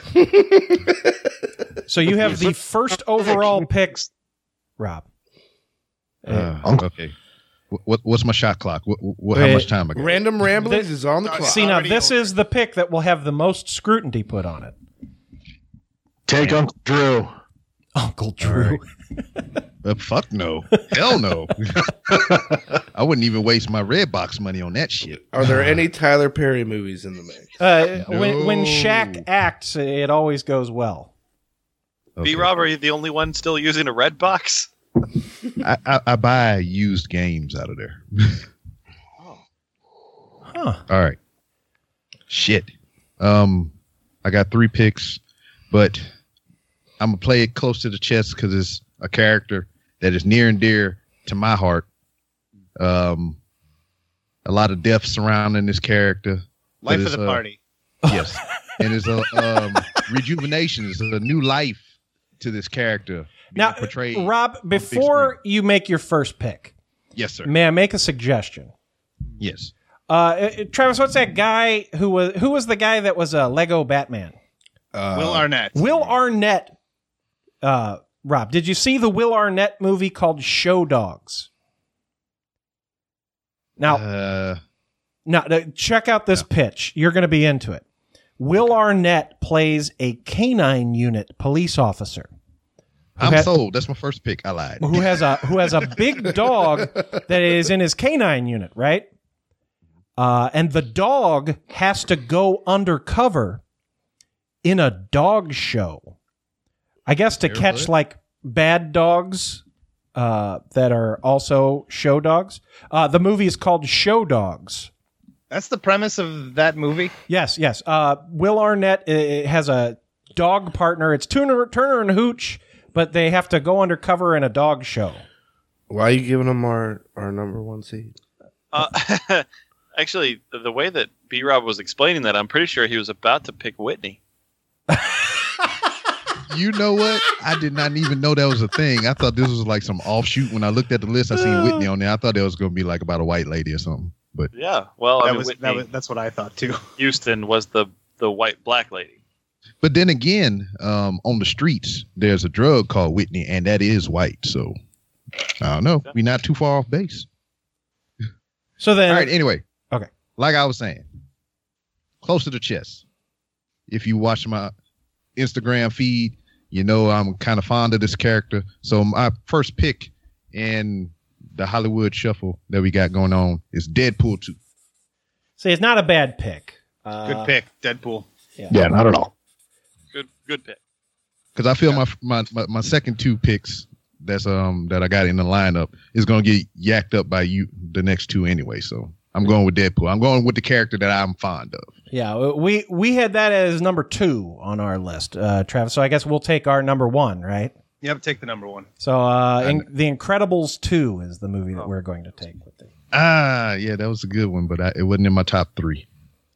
So you have the first overall pick, Rob. Okay. What's my shot clock? How much time I got? Random Ramblings is on the clock. See, now this is the pick that will have the most scrutiny put on it. Take Uncle Drew. Uncle Drew. Fuck no. Hell no. I wouldn't even waste my Redbox money on that shit. Are there any Tyler Perry movies in the mix? When Shaq acts, it always goes well. Okay. B-Rob, are you the only one still using a red box? I buy used games out of there. Huh. All right. Shit. I got 3 picks, but I'm gonna play it close to the chest because it's a character that is near and dear to my heart. A lot of death surrounding this character. Life of the party. Yes. And it's a rejuvenation. It's a new life to this character. Now, portrayed Rob, before you make your first pick, yes, sir. May I make a suggestion? Yes. Travis, what's that guy who was the guy that was a Lego Batman? Will Arnett. Will Arnett. Rob, did you see the Will Arnett movie called Show Dogs? Now, check out this pitch. You're going to be into it. Will Arnett plays a canine unit police officer. I'm sold. That's my first pick. I lied. Who has a big dog that is in his canine unit, right? And the dog has to go undercover in a dog show. I guess to catch like bad dogs that are also show dogs. The movie is called Show Dogs. That's the premise of that movie? Yes. Will Arnett has a dog partner. It's Turner and Hooch, but they have to go undercover in a dog show. Why are you giving them our number one seed? Actually, the way that B-Rob was explaining that, I'm pretty sure he was about to pick Whitney. You know what? I did not even know that was a thing. I thought this was like some offshoot. When I looked at the list, I seen Whitney on there. I thought that was going to be like about a white lady or something. But yeah, well, that's what I thought too. Houston was the white black lady. But then again, on the streets, there's a drug called Whitney, and that is white. So I don't know. We're not too far off base. So then, all right. Anyway, okay. Like I was saying, close to the chest. If you watch my Instagram feed, you know I'm kind of fond of this character. So my first pick in the Hollywood shuffle that we got going on is Deadpool 2. See, it's not a bad pick. Good pick, Deadpool. Yeah, not at all. Good pick. Because I feel my second two picks that I got in the lineup is going to get yacked up by you the next two anyway. So I'm going with Deadpool. I'm going with the character that I'm fond of. Yeah, we had that as number 2 on our list, Travis. So I guess we'll take our number 1, right? Yep, take the number 1. So The Incredibles 2 is the movie that we're going to take with it. Yeah, that was a good one, but it wasn't in my top 3.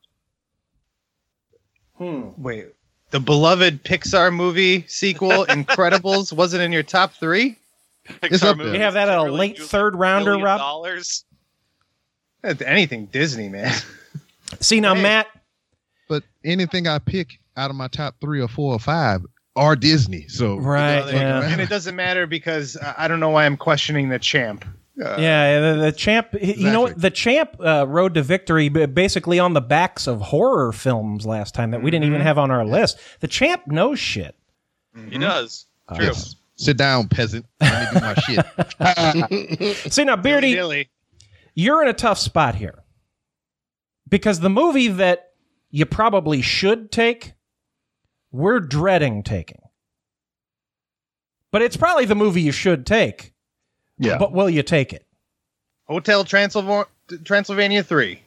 Wait, the beloved Pixar movie sequel, Incredibles, wasn't in your top 3? It's up there. We have that at a late third rounder, Rob. $1 million. Anything Disney, man. See now, Matt. But anything I pick out of my top 3 or 4 or 5 are Disney. So right, and it doesn't matter because I don't know why I'm questioning the Champ. The Champ. Exactly. You know what? The Champ rode to victory basically on the backs of horror films last time that we didn't even have on our list. The Champ knows shit. He does. True. Yes. Sit down, peasant. Let me do my shit. See now, Beardy, you're in a tough spot here because the movie that you probably should take, we're dreading taking. But it's probably the movie you should take. Yeah. But will you take it? Hotel Transylvania 3.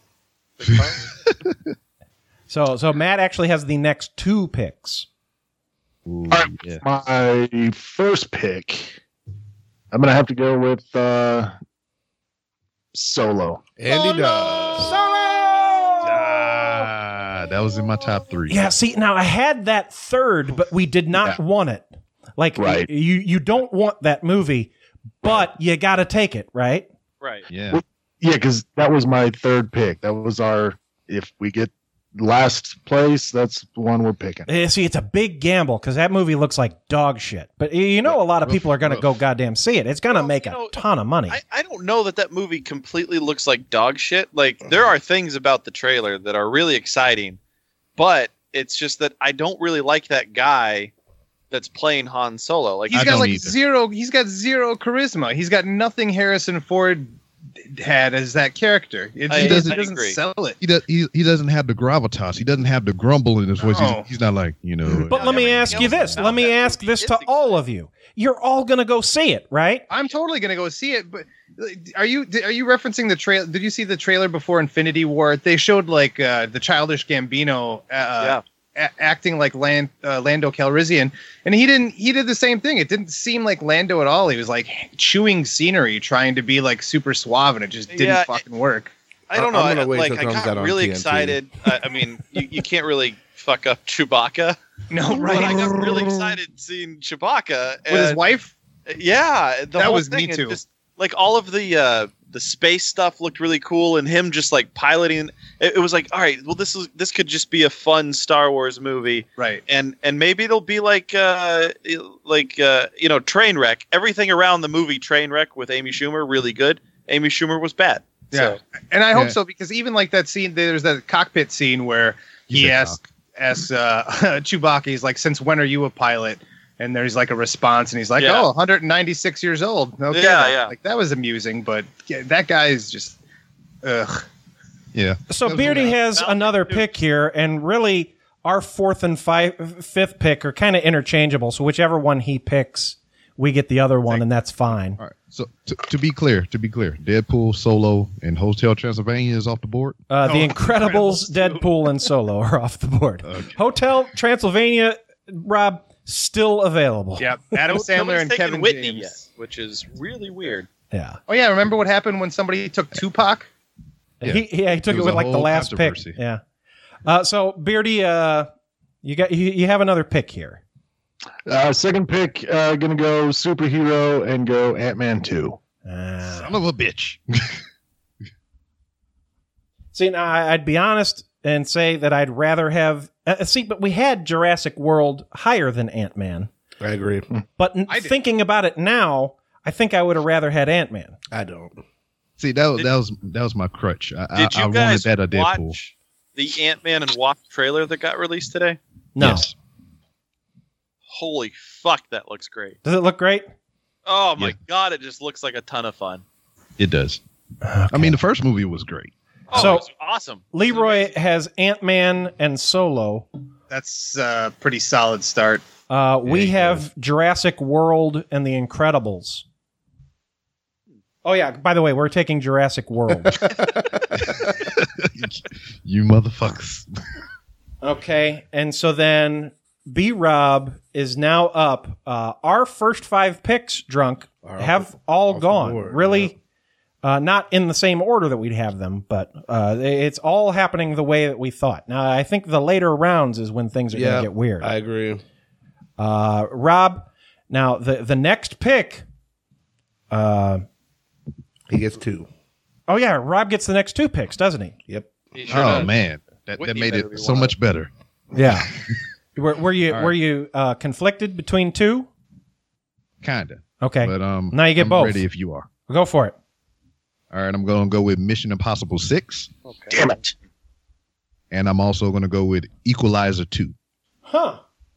So Matt actually has the next 2 picks. Ooh, yeah. My first pick, I'm going to have to go with Solo. Andy does. That was in my top 3. Yeah, see, now I had that third, but we did not want it. Like, right. you don't want that movie, but you got to take it, right? Right. Yeah. Well, yeah, because that was my third pick. That was if we get last place, that's the one we're picking. See, it's a big gamble because that movie looks like dog shit. But a lot of people are going to go goddamn see it. It's going to make a ton of money. I don't know that movie completely looks like dog shit. Like, there are things about the trailer that are really exciting, but it's just that I don't really like that guy that's playing Han Solo. Like, he's got zero charisma. He's got nothing Harrison Ford had as that character. He doesn't sell it. He doesn't have the gravitas. He doesn't have the grumble in his voice. He's not like, But let me ask you this. Let me ask this to all of you. You're all going to go see it, right? I'm totally going to go see it, but are you referencing the trailer? Did you see the trailer before Infinity War? They showed like the Childish Gambino acting like Lando Calrissian, and he did the same thing. It didn't seem like Lando at all. He was like chewing scenery, trying to be like super suave, and it just didn't fucking work. I don't know. I'm gonna wait I till it comes got out on really TNT. excited. I mean, you can't really fuck up Chewbacca. No, But right? I got really excited seeing Chewbacca With his wife. Yeah, That whole was thing, me and too. Just, like all of the space stuff looked really cool, and him just like piloting. It was like, all right, well, this could just be a fun Star Wars movie, right? And maybe it'll be like Trainwreck. Everything around the movie Trainwreck with Amy Schumer really good. Amy Schumer was bad. Yeah, and I hope so, because even like that scene, there's that cockpit scene where he asks Chewbacca, he's like, "Since when are you a pilot?" And there's like a response, and he's like, "Oh, 196 years old." Okay, Yeah. like that was amusing, but that guy is just, ugh. Yeah. So Beardy has another pick here, and really our fourth and fifth pick are kind of interchangeable. So whichever one he picks, we get the other one, and that's fine. All right. So to be clear, Deadpool, Solo, and Hotel Transylvania is off the board. The Incredibles, Deadpool, and Solo are off the board. Okay. Hotel Transylvania, Rob, still available. Yep. Adam Sandler Nobody's and taken Kevin Whitney James. yet, which is really weird. Yeah. Oh yeah, remember what happened when somebody took Tupac? He took it with like the last pick. Yeah. So Beardy, you have another pick here. Second pick, gonna go superhero and go Ant-Man 2. Son of a bitch. See, now I'd be honest and say that I'd rather have. But we had Jurassic World higher than Ant-Man. I agree. But thinking about it now, I think I would have rather had Ant-Man. I don't. See, that was my crutch. Did you I guys wanted that Deadpool. watch the Ant-Man and Wasp trailer that got released today? No. Yes. Holy fuck, that looks great. Does it look great? Oh my god, it just looks like a ton of fun. It does. I mean, the first movie was great. Oh, So- it was awesome. Leroy has Ant-Man and Solo. That's a pretty solid start. We have Jurassic World and The Incredibles. Oh, yeah. By the way, we're taking Jurassic World. You motherfuckers. Okay. And so then B-Rob is now up. Our first five picks, Drunk, have all gone. board, Really, not in the same order that we'd have them, but it's all happening the way that we thought. Now, I think the later rounds is when things are going to get weird. I agree. Rob, now the next pick. He gets 2. Oh yeah, Rob gets the next 2 picks, doesn't he? Yep. He sure Oh does. man, that Whitney made better it be so one much better. Yeah. were you All right. were you conflicted between 2? Kinda. Okay. But Now you get I'm both. ready if you are. Go for it. All right, I'm going to go with Mission Impossible 6, Okay. Damn it. and I'm also going to go with Equalizer 2. Huh.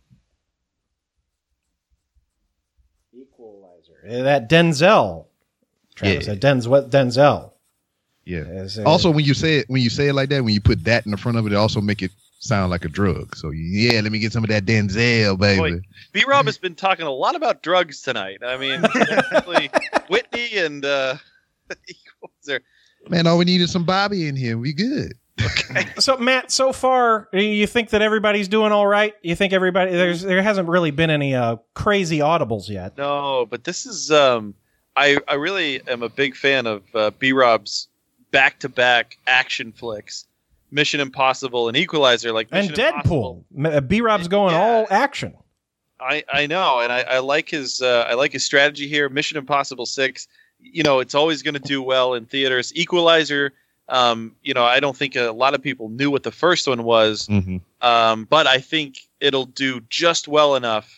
Equalizer. That Denzel. Travis, Yeah. that Denzel. Yeah. Is, Also, when you say it like that, when you put that in the front of it, it also make it sound like a drug. So yeah, let me get some of that Denzel, baby. Boy, B-Rob has been talking a lot about drugs tonight. I mean, definitely Whitney and Equalizer. Man, all we need is some Bobby in here. We good. So Matt, so far, you think that everybody's doing all right? You think everybody there hasn't really been any crazy audibles yet? No, but this is I really am a big fan of B-Rob's back-to-back action flicks, Mission Impossible and Equalizer, like And Mission Impossible. Deadpool. B-Rob's going all action. I know, and I like his strategy here. Mission Impossible 6, it's always going to do well in theaters. Equalizer, I don't think a lot of people knew what the first one was, but I think it'll do just well enough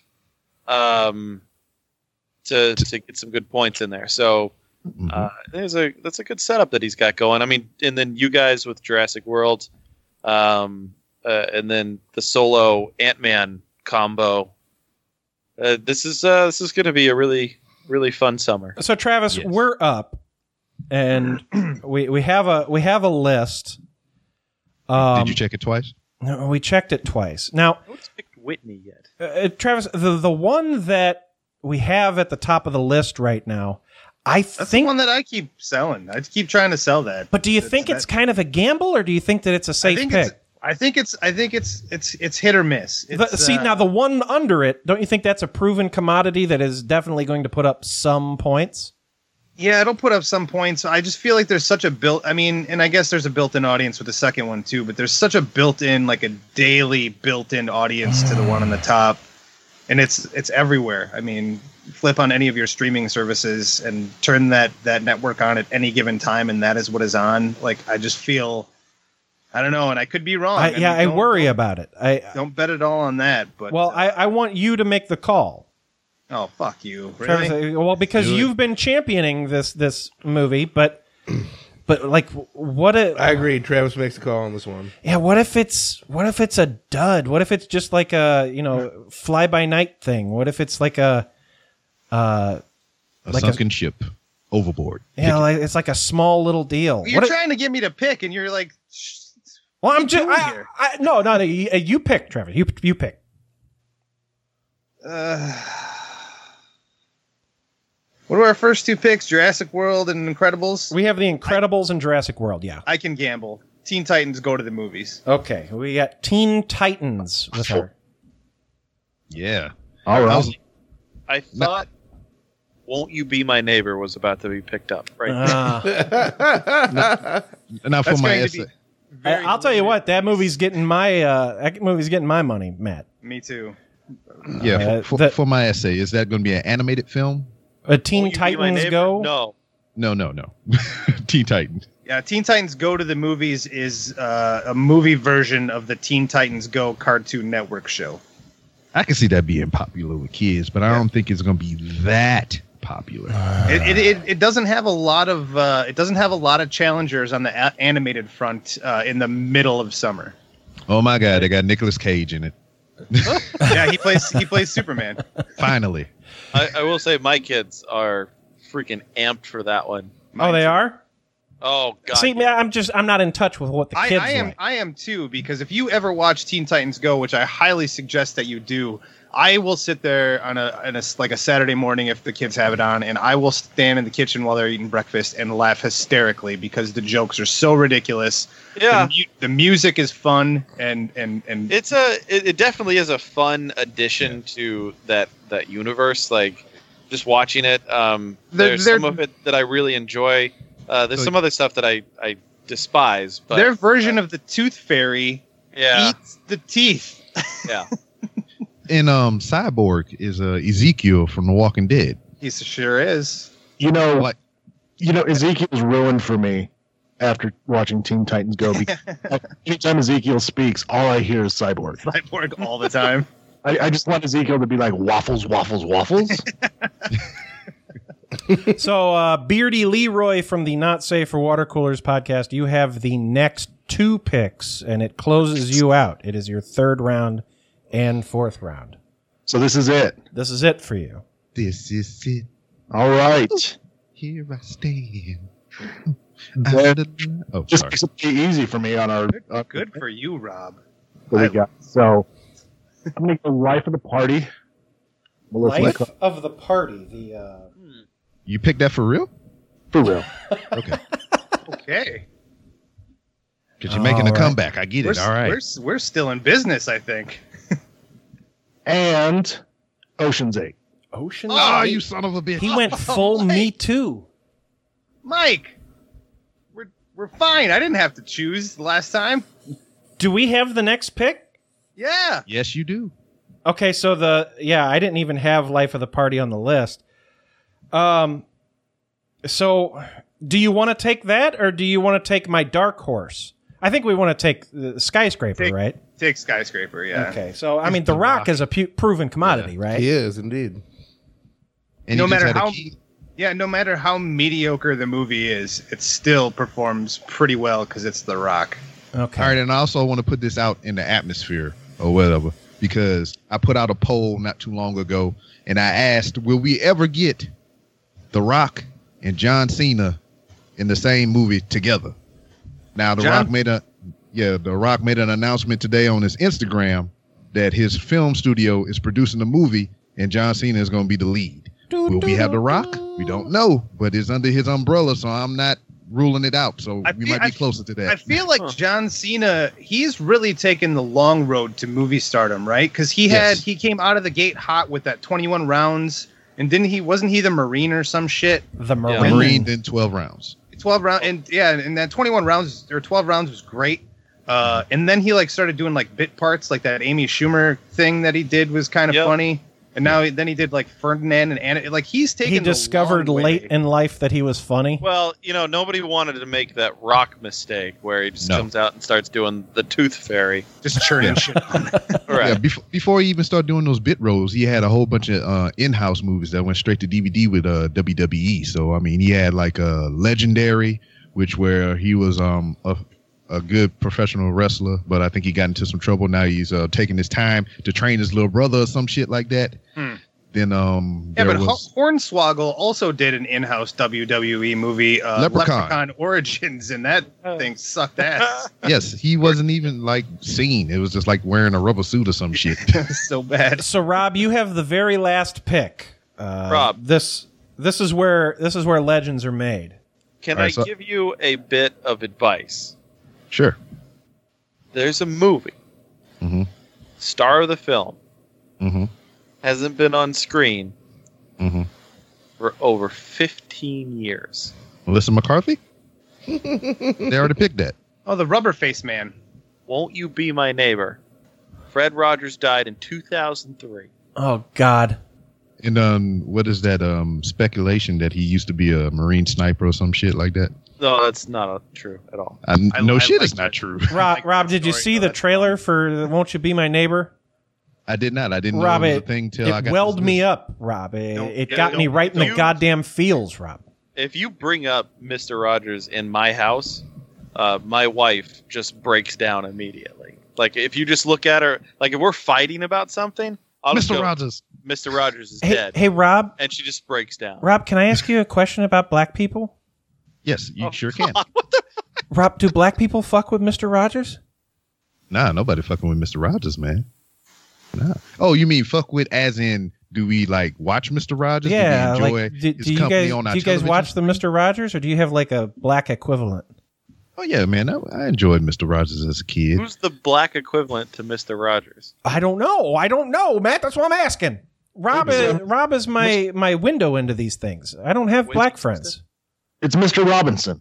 to get some good points in there. So that's a good setup that he's got going. I mean, and then you guys with Jurassic World, and then the Solo Ant-Man combo. This is going to be a really, really fun summer. So Travis, we're up, and we have a list. Did you check it twice? No, we checked it twice. Now, I haven't picked Whitney yet. Travis, the one that we have at the top of the list right now, That's the one that I keep selling. I keep trying to sell that. But do you think it's kind of a gamble, or do you think that it's a safe pick? I think it's hit or miss. See, now the one under it, don't you think that's a proven commodity that is definitely going to put up some points? Yeah, it'll put up some points. I just feel like there's such a and I guess there's a built-in audience with the second one too, but there's such a built-in, like a daily built-in audience to the one on the top. And it's everywhere. I mean, flip on any of your streaming services and turn that network on at any given time, and that is what is on. Like, I just feel, I don't know, and I could be wrong. I worry about it. Don't bet it all on that. But I want you to make the call. Oh, fuck you! Really? Well, because you've been championing this movie, but like, what? I agree. Travis makes the call on this one. Yeah. What if it's a dud? What if it's just like a fly by night thing? What if it's like a sunken ship overboard? Yeah, like, it's like a small little deal. You're trying to get me to pick, and you're like, well, I'm just no. You pick, Trevor. You pick. What are our first two picks? Jurassic World and Incredibles? We have the Incredibles and Jurassic World, yeah. I can gamble. Teen Titans go to the movies. Okay, we got Teen Titans with her. Yeah. All right. I thought Won't You Be My Neighbor was about to be picked up, right? Now for my essay. I'll tell you what, that movie's getting my money, Matt. Me too. Yeah, for my essay, is that going to be an animated film? Teen Titans Go? No. Teen Titans. Yeah, Teen Titans Go to the movies is a movie version of the Teen Titans Go Cartoon Network show. I can see that being popular with kids, but I don't think it's going to be that popular. It doesn't have a lot of challengers on the animated front in the middle of summer. Oh my God, they got Nicolas Cage in it. Yeah, he plays Superman. Finally. I will say my kids are freaking amped for that one. Oh, they are? Oh God! See, man, I'm not in touch with what the kids like. I am too, because if you ever watch Teen Titans Go, which I highly suggest that you do, I will sit there on a Saturday morning if the kids have it on, and I will stand in the kitchen while they're eating breakfast and laugh hysterically because the jokes are so ridiculous. Yeah, the music is fun, and it definitely is a fun addition to that universe. Like just watching it, there's some of it that I really enjoy. There's some other stuff that I despise. But their version of the Tooth Fairy eats the teeth. Yeah. And Cyborg is Ezekiel from The Walking Dead. He sure is. Ezekiel's ruined for me after watching Teen Titans Go. Because anytime Ezekiel speaks, all I hear is Cyborg. Cyborg all the time. I just want Ezekiel to be like, waffles, waffles, waffles. So, Beardy Leroy from the Not Safe for Water Coolers podcast, you have the next two picks, and it closes you out. It is your third round and fourth round. So this is it. This is it for you. This is it. All right. Here I stand. Just makes it easy for me on our... Good for you, Rob. So I'm going to go Life of the Party. Life of the Party. You picked that for real? For real. Okay. Okay. Because you're making a comeback. I get it. All right. We're still in business, I think. And Ocean's 8. Ocean's 8? You son of a bitch. He went full Me Too. Mike, we're fine. I didn't have to choose the last time. Do we have the next pick? Yeah. Yes, you do. Okay, so I didn't even have Life of the Party on the list. So do you want to take that, or do you want to take my dark horse? I think we want to take the Skyscraper, right? Take Skyscraper, yeah. Okay, so I mean, The Rock is a proven commodity, right? He is indeed. And no matter how mediocre the movie is, it still performs pretty well because it's The Rock. Okay. All right, and I also want to put this out in the atmosphere or whatever, because I put out a poll not too long ago, and I asked, will we ever get The Rock and John Cena in the same movie together? Now, The Rock made an announcement today on his Instagram that his film studio is producing the movie, and John Cena is going to be the lead. Will we have The Rock? We don't know, but it's under his umbrella, so I'm not ruling it out. So we might be closer to that. I feel like John Cena, he's really taken the long road to movie stardom, right? Because he came out of the gate hot with that 21 rounds, and wasn't he the Marine or some shit? The Marine. The Marine, then 12 rounds. 12 rounds, and that 21 rounds or 12 rounds was great. And then he like started doing like bit parts, like that Amy Schumer thing that he did was kind of funny. And now then he did like Ferdinand and Anna. Like he's taken. He discovered late in life that he was funny. Well, nobody wanted to make that Rock mistake where he just comes out and starts doing the Tooth Fairy, just churning shit on it. Right. Yeah, before he even started doing those bit roles, he had a whole bunch of in-house movies that went straight to DVD with WWE. So I mean, he had like a Legendary, where he was a good professional wrestler, but I think he got into some trouble. Now he's taking his time to train his little brother or some shit like that. Then Hornswoggle also did an in-house WWE movie, Leprechaun Origins, and that thing sucked ass. Yes, he wasn't even like seen. It was just like wearing a rubber suit or some shit. So bad. So Rob, you have the very last pick. Rob, this is where legends are made. Can I give you a bit of advice? Sure. There's a movie. Mm-hmm. Star of the film. Mm-hmm. Hasn't been on screen mm-hmm. for over 15 years. Melissa McCarthy? They already picked that. Oh, the Rubber Face Man. Won't You Be My Neighbor? Fred Rogers died in 2003. Oh, God. And what is that speculation that he used to be a Marine sniper or some shit like that? No, that's not true at all. It's not true. Rob, did you see the trailer for Won't You Be My Neighbor? I did not. I didn't Rob, know it was a thing till I got welled me up, Rob. It got me right in the goddamn feels, Rob. If you bring up Mr. Rogers in my house, my wife just breaks down immediately. Like, if you just look at her, like, if we're fighting about something, Mr. Rogers is dead. Hey, Rob. And she just breaks down. Rob, can I ask you a question about black people? Yes, you sure can. Rob, do black people fuck with Mr. Rogers? Nah, nobody fucking with Mr. Rogers, man. Nah. Oh, you mean fuck with as in, do we like watch Mr. Rogers? Yeah. Do we enjoy his company on our television? Do you guys watch the Mr. Rogers, or do you have like a black equivalent? Oh, yeah, man. I enjoyed Mr. Rogers as a kid. Who's the black equivalent to Mr. Rogers? I don't know, Matt. That's what I'm asking. Rob is my window into these things. I don't have black friends. It's Mr. Robinson.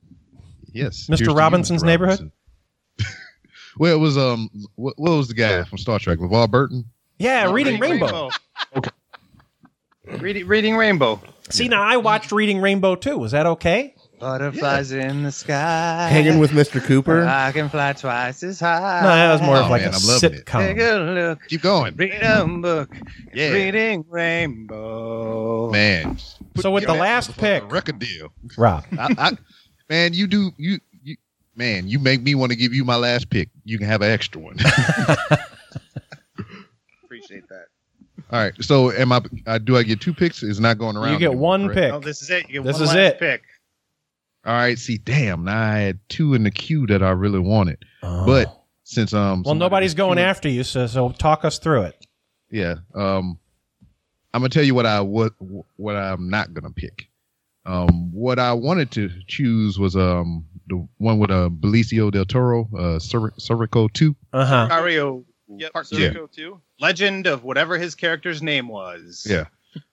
Yes. Mr. Robinson's Neighborhood? Well, it was what was the guy from Star Trek? LeVar Burton? Yeah, Reading Rainbow. Okay. Reading Rainbow. See, now I watched Reading Rainbow too. Was that okay? Butterflies in the sky. Hanging with Mr. Cooper. I can fly twice as high. No, that was more of like a sitcom. Take a look. Keep going. Read a book. Yeah. Reading Rainbow. Man. So with the last pick, record deal, Rob. Man, you make me want to give you my last pick. You can have an extra one. Appreciate that. All right. So do I get two picks? It's not going around. You get anymore, one correct? pick. No, this is it. You get This one is last it. pick. All right. See, damn. Now I had two in the queue that I really wanted, but since well, nobody's going after you, so talk us through it. Yeah. I'm gonna tell you what I'm not gonna pick. What I wanted to choose was the one with Benicio del Toro, Cerrico 2. Sicario. Yep, Part Cerrico 2. Legend of whatever his character's name was. Yeah.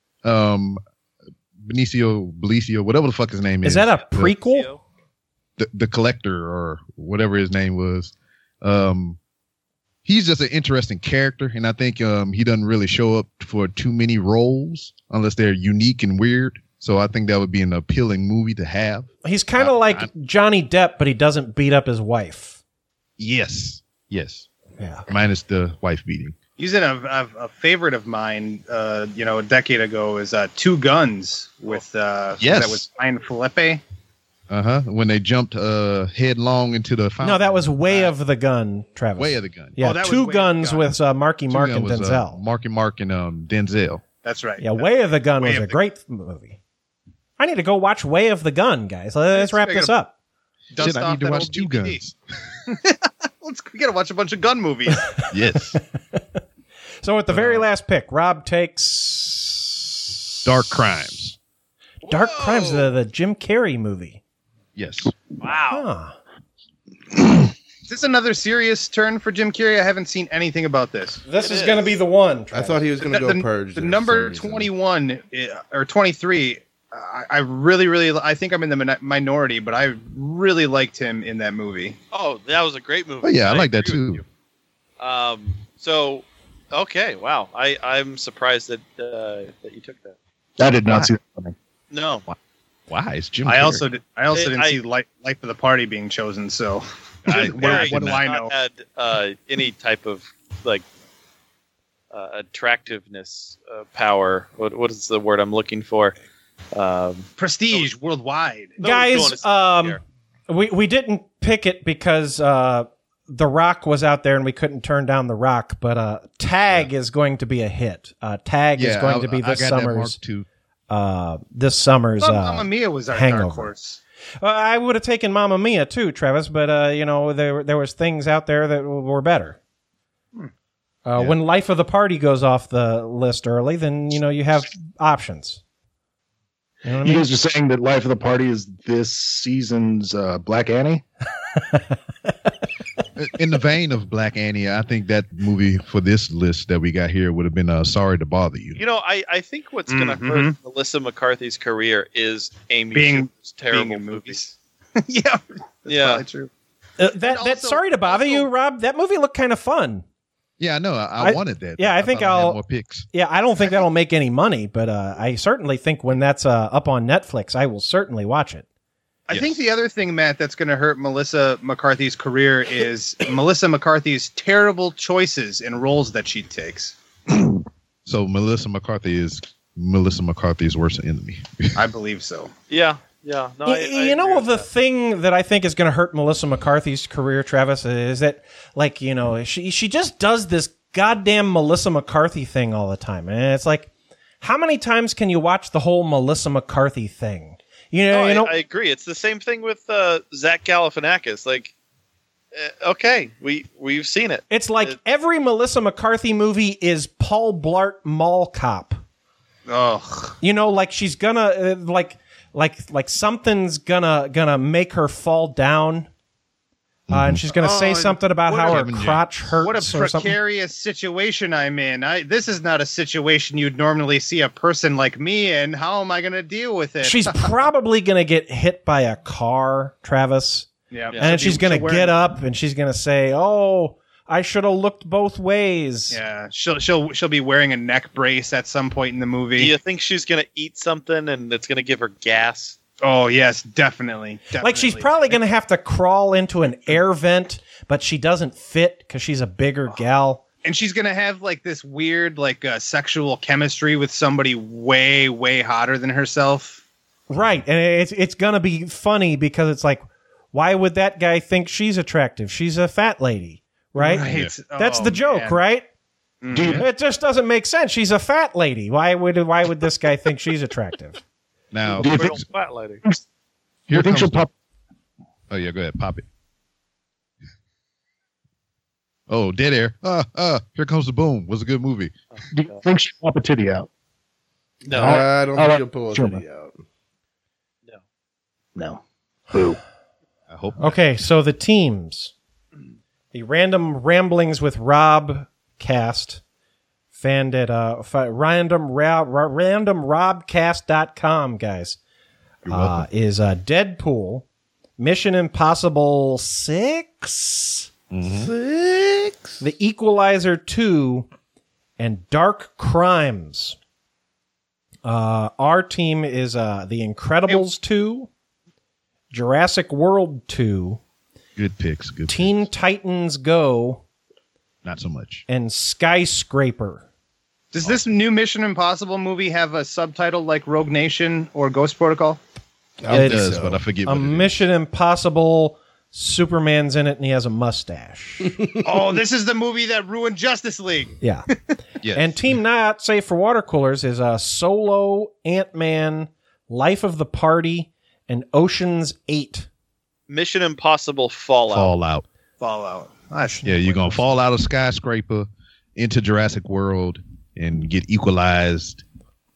Benicio, whatever the fuck his name is. Is that a prequel? The Collector or whatever his name was. He's just an interesting character, and I think he doesn't really show up for too many roles unless they're unique and weird. So I think that would be an appealing movie to have. He's kind of like Johnny Depp, but he doesn't beat up his wife. Yes. Yeah. Minus the wife beating. Using a favorite of mine, a decade ago, is Two Guns with that was Ryan Felipe. When they jumped headlong into the fountain. No, that was Way of the Gun, Travis. Way of the Gun. Yeah, Two Guns with Marky Mark and Denzel. Marky Mark and Denzel. That's right. Yeah, Way of the Gun was a great movie. I need to go watch Way of the Gun, guys. Let's wrap this up. Shit, I need to watch Two Guns. We got to watch a bunch of gun movies. Yes. So at the very last pick, Rob takes Dark Crimes. Dark Crimes, the Jim Carrey movie. Yes. Wow. Is this another serious turn for Jim Carrey? I haven't seen anything about this. This is going to be the one. I thought he was going to go Purge. The number 21 or 23. I really, I think I'm in the minority, but I really liked him in that movie. Oh, that was a great movie. Oh yeah, I like that agree with too. you. So, okay, wow. I'm surprised that you took that. I did not see that coming. No. Why? It's Jim I Carrey. also didn't see Life of the Party being chosen. So, what do I know? Had any type of like attractiveness power. What is the word I'm looking for? Prestige worldwide. Guys, we didn't pick it because The Rock was out there and we couldn't turn down The Rock, but Tag is going to be a hit. Tag is going to be this summer's Mamma Mia was our hangover. dark horse. I would have taken Mamma Mia too, Travis, but there was things out there that were better. When Life of the Party goes off the list early, then you have options. You know what I mean? You guys are saying that Life of the Party is this season's Black Annie? In the vein of Black Annie, I think that movie for this list that we got here would have been Sorry to Bother You. I think what's going to hurt Melissa McCarthy's career is Amy Schumer's terrible movies. Yeah. Yeah. True. That Sorry to Bother You, Rob, that movie looked kind of fun. Yeah, I know. I wanted that. Yeah, I think I'll have more picks. Yeah, I don't think that'll make any money, but I certainly think when that's up on Netflix, I will certainly watch it. I think the other thing, Matt, that's going to hurt Melissa McCarthy's career is Melissa McCarthy's terrible choices in roles that she takes. So Melissa McCarthy's worst enemy. I believe so. Yeah. Yeah. No, the thing that I think is going to hurt Melissa McCarthy's career, Travis, is that, she just does this goddamn Melissa McCarthy thing all the time. And it's like, how many times can you watch the whole Melissa McCarthy thing? I agree. It's the same thing with Zach Galifianakis. Okay, we've seen it. It's like every Melissa McCarthy movie is Paul Blart Mall Cop. Ugh. She's gonna like something's gonna make her fall down, and she's gonna say something about how her crotch hurts. What a precarious situation I'm in. This is not a situation you'd normally see a person like me in. How am I gonna deal with it? She's probably gonna get hit by a car, Travis. Yeah, and she's gonna get up and she's gonna say, "Oh, I should have looked both ways." Yeah, she'll be wearing a neck brace at some point in the movie. Do you think she's gonna eat something and it's gonna give her gas? Oh yes, definitely. Like she's probably gonna have to crawl into an air vent, but she doesn't fit because she's a bigger gal. And she's gonna have this weird sexual chemistry with somebody way, way hotter than herself. Right, and it's gonna be funny because it's like, why would that guy think she's attractive? She's a fat lady. Right? That's the joke, right? Mm-hmm. It just doesn't make sense. She's a fat lady. Why would this guy think she's attractive? Now, do you think fat lady? You think she'll pop? Oh yeah, go ahead, pop it. Oh, dead air. Here comes the boom. Was a good movie. Do you think she'll pop a titty out? No, I don't think she'll pull a titty out. No. Boo. I hope. Okay, so the teams. The Random Ramblings with Rob cast, found at randomrobcast.com, guys, is Deadpool, Mission Impossible 6, The Equalizer 2, and Dark Crimes. Our team is The Incredibles 2, Jurassic World 2, Good picks. Teen Titans Go. Not so much. And Skyscraper. Does this new Mission Impossible movie have a subtitle like Rogue Nation or Ghost Protocol? It does, but I forget what it is. Mission Impossible, Superman's in it, and he has a mustache. Oh, this is the movie that ruined Justice League. Yeah. Yes. And Team Not Safe for Water Coolers is Solo, Ant-Man, Life of the Party, and Ocean's 8. Mission Impossible Fallout. Yeah, you're going to fall out of Skyscraper into Jurassic World and get equalized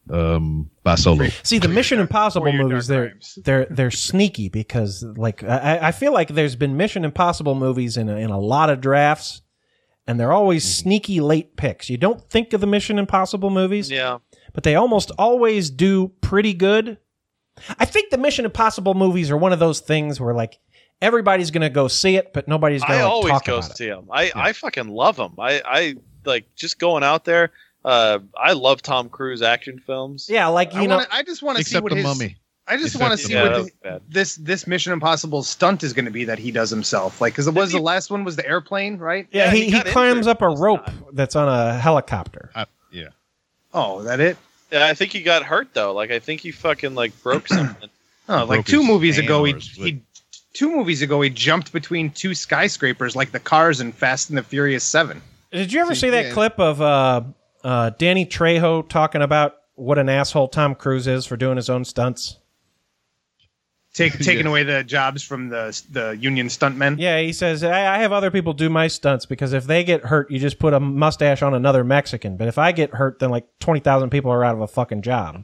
by Solo. See, the Mission Impossible your movies, dark they're sneaky because, like, I feel like there's been Mission Impossible movies in a lot of drafts, and they're always sneaky late picks. You don't think of the Mission Impossible movies, Yeah. but they almost always do pretty good. I think the Mission Impossible movies are one of those things where, like, everybody's going to go see it, but nobody's going I to always talk go about it. see them. I fucking love them. I like just going out there. I love Tom Cruise action films. Yeah, like, I just want to see Except what the his. Mummy. I just want to see Yeah, that what was bad. this Mission Impossible stunt is going to be that he does himself. Like, because the last one was the airplane, right? Yeah, he got climbs injured up a this rope time. that's on a helicopter. Yeah. Oh, is that it? Yeah, I think he got hurt though. Like I think he fucking like broke something. Oh, like Broke two his movies hand ago, or his foot. he jumped between two skyscrapers like the cars in Fast and the Furious 7. Did you ever see that clip of Danny Trejo talking about what an asshole Tom Cruise is for doing his own stunts? Taking away the jobs from the union stuntmen. Yeah, he says, I have other people do my stunts because if they get hurt, you just put a mustache on another Mexican. But if I get hurt, then like 20,000 people are out of a fucking job.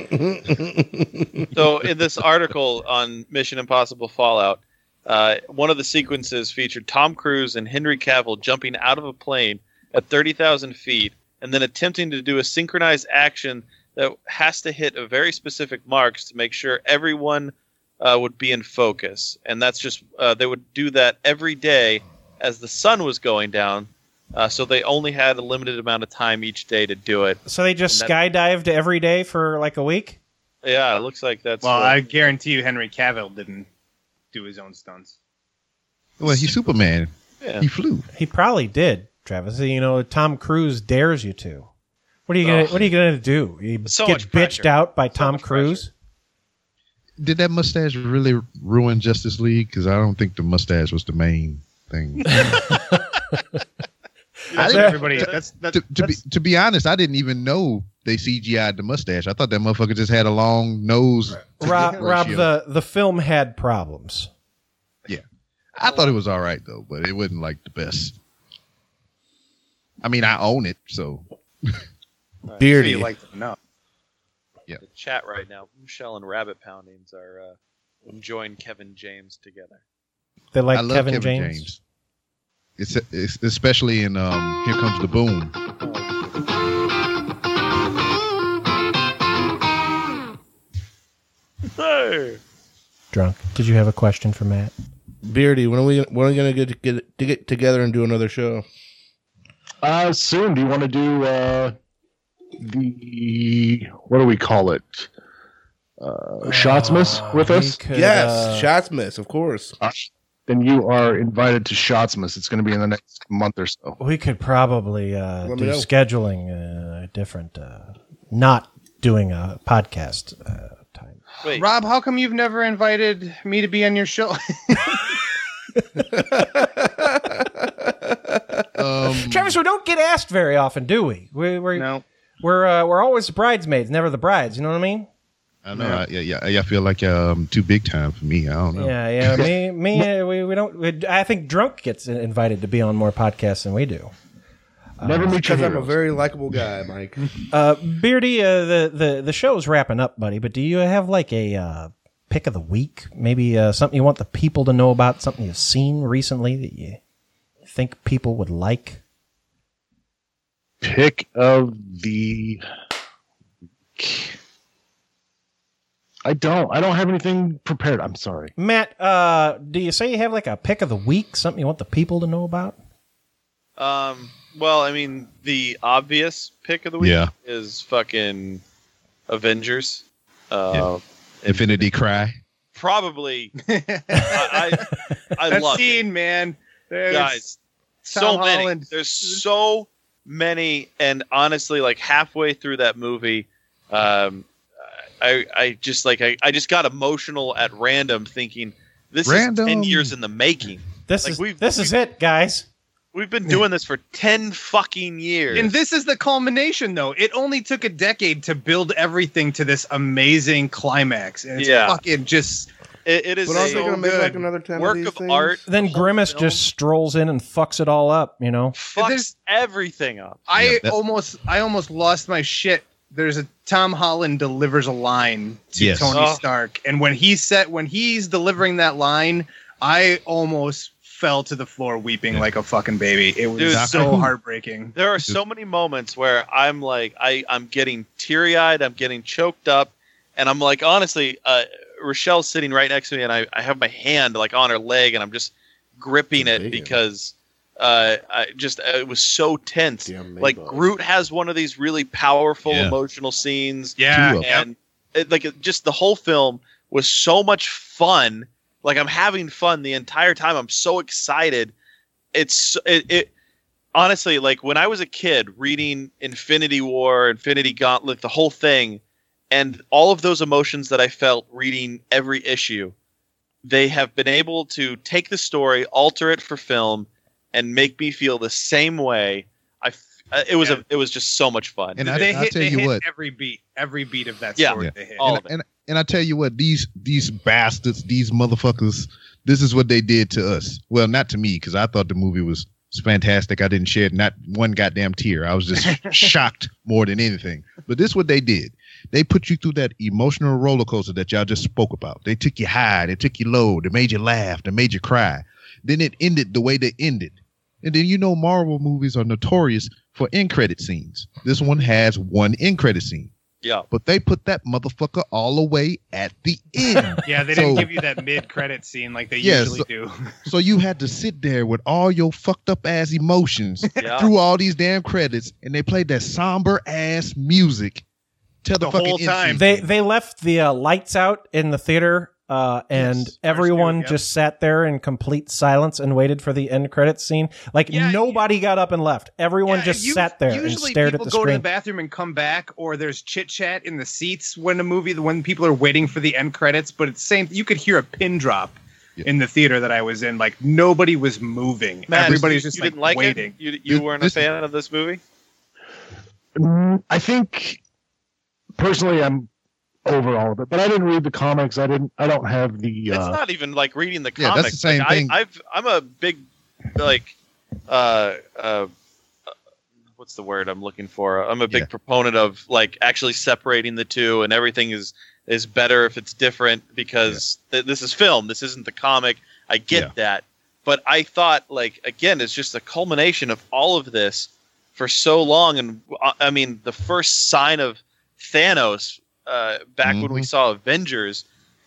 So in this article on Mission Impossible Fallout, one of the sequences featured Tom Cruise and Henry Cavill jumping out of a plane at 30,000 feet and then attempting to do a synchronized action that has to hit a very specific marks to make sure everyone would be in focus. And that's just, they would do that every day as the sun was going down. So they only had a limited amount of time each day to do it. So they just skydived every day for like a week? Yeah, it looks like that's... Well, I guarantee you Henry Cavill didn't do his own stunts. Well, he's Superman. Yeah. He flew. He probably did, Travis. You know, Tom Cruise dares you to. What are you gonna do? You So get much bitched pressure. out by So Tom much Cruise? Did that mustache really ruin Justice League? Because I don't think the mustache was the main thing. That's what everybody. To be honest, I didn't even know they CGI'd the mustache. I thought that motherfucker just had a long nose. Rob, ratio. the film had problems. Yeah, I thought it was all right though, but it wasn't like the best. I mean, I own it, so. Beardy. You like them, no. Yeah. The chat right now, Michelle and Rabbit Poundings are enjoying Kevin James together. They like I love Kevin James. It's especially in Here Comes the Boom. Hey. Drunk. Did you have a question for Matt? Beardy, when are we going to get together and do another show? Soon. Do you want to do the what do we call it? Shotsmas with us? Yes, Shotsmas, of course. Then you are invited to Shotsmas. It's going to be in the next month or so. We could probably do scheduling different, not doing a podcast time. Wait. Rob, how come you've never invited me to be on your show? Travis, we don't get asked very often, do we? No. We're always the bridesmaids, never the brides. You know what I mean? I know. Yeah. I feel like too big time for me. I don't know. Yeah. We don't. I think Drunk gets invited to be on more podcasts than we do. Never meet your Because I'm a heroes. very likable guy, Mike. Beardy, the show's wrapping up, buddy. But do you have like a pick of the week? Maybe something you want the people to know about? Something you've seen recently that you think people would like? Pick of the week. I don't have anything prepared. I'm sorry. Matt, do you say you have like a pick of the week? Something you want the people to know about? Well, I mean, the obvious pick of the week is fucking Avengers. Infinity Cry. Probably. I That love scene, it. man. There's Guys, Tom so many. Holland. There's so many, and honestly, like halfway through that movie, I just got emotional at random, thinking this is 10 years in the making. This is it, guys. We've been doing this for 10 fucking years. And this is the culmination, though. It only took a decade to build everything to this amazing climax. And it's fucking just... It is But aren't they going to make like another 10 work of these of things? art. Then Grimace just strolls in and fucks it all up, you know? Fucks everything up. I almost lost my shit Tom Holland delivers a line to Tony Stark, and when he's delivering that line, I almost fell to the floor weeping like a fucking baby. It was so heartbreaking. There are so many moments where I'm like, I'm getting teary-eyed, I'm getting choked up, and I'm like, honestly, Rochelle's sitting right next to me, and I have my hand like on her leg, and I'm just gripping it because it was so tense. Like Groot has one of these really powerful emotional scenes. Yeah, and just the whole film was so much fun. Like I'm having fun the entire time. I'm so excited. It honestly, like when I was a kid reading Infinity War, Infinity Gauntlet, the whole thing, and all of those emotions that I felt reading every issue, they have been able to take the story, alter it for film, and make me feel the same way. It was just so much fun. And they I'll hit tell you what, every beat of that story. They hit. All of it. And I tell you what, these bastards, these motherfuckers, this is what they did to us. Well, not to me, because I thought the movie was fantastic. I didn't shed not one goddamn tear. I was just shocked more than anything. But this is what they did. They put you through that emotional roller coaster that y'all just spoke about. They took you high, they took you low, they made you laugh, they made you cry. Then it ended the way they ended. And then Marvel movies are notorious for end credit scenes. This one has one end credit scene. Yeah. But they put that motherfucker all the way at the end. Yeah, they didn't give you that mid-credit scene like they usually do. So you had to sit there with all your fucked up ass emotions through all these damn credits, and they played that somber ass music till the fucking whole time. They left the lights out in the theater, and everyone just sat there in complete silence and waited for the end credits scene. Like nobody got up and left. Everyone just sat there and stared at the screen. Usually people go to the bathroom and come back, or there's chit chat in the seats when people are waiting for the end credits. But it's same. You could hear a pin drop in the theater that I was in. Like nobody was moving. Matt, everybody's just didn't like like waiting. It? You weren't a fan of this movie? I think personally, I'm over all of it, but I didn't read the comics. I don't have the. It's not even like reading the Yeah, comics. that's the same thing. I'm a big what's the word I'm looking for? I'm a big proponent of like actually separating the two, and everything is better if it's different because this is film. This isn't the comic. I get that, but I thought like again, it's just a culmination of all of this for so long, and I mean the first sign of Thanos. Back when we saw Avengers,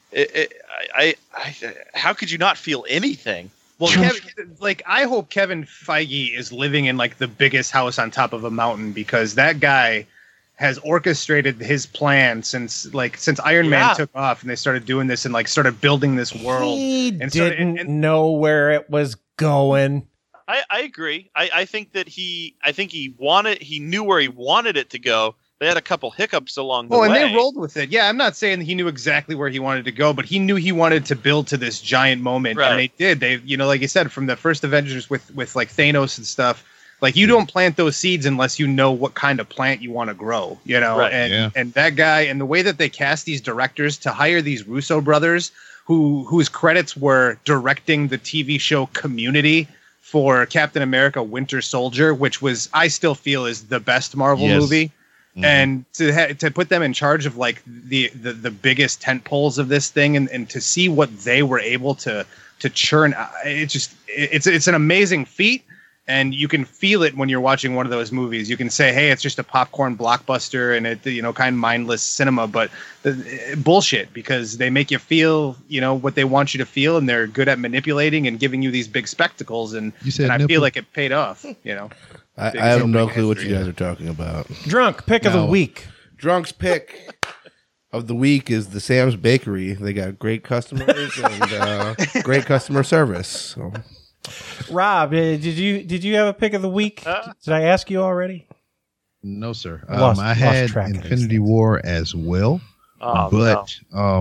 how could you not feel anything? Well, I hope Kevin Feige is living in like the biggest house on top of a mountain, because that guy has orchestrated his plan since Iron Man took off and they started doing this and like started building this world. He didn't know where it was going. I agree. I think that he knew where he wanted it to go. They had a couple hiccups along the way. And they rolled with it. Yeah, I'm not saying he knew exactly where he wanted to go, but he knew he wanted to build to this giant moment, and they did. They, like you said, from the first Avengers with like Thanos and stuff, like you don't plant those seeds unless you know what kind of plant you want to grow, And that guy, and the way that they cast these directors to hire these Russo brothers, whose credits were directing the TV show Community for Captain America: Winter Soldier, which I still feel is the best Marvel movie. Mm-hmm. And to put them in charge of like the biggest tent poles of this thing, and to see what they were able to churn, it's an amazing feat. And you can feel it when you're watching one of those movies. You can say, hey, it's just a popcorn blockbuster and kind of mindless cinema, but bullshit, because they make you feel, what they want you to feel, and they're good at manipulating and giving you these big spectacles. And I feel like it paid off, I have no clue what you guys are talking about. Drunk pick of the week. Drunk's pick of the week is the Sam's Bakery. They got great customers and great customer service. So. Rob, did you have a pick of the week? Did I ask you already? No, sir. I had Infinity War as well, but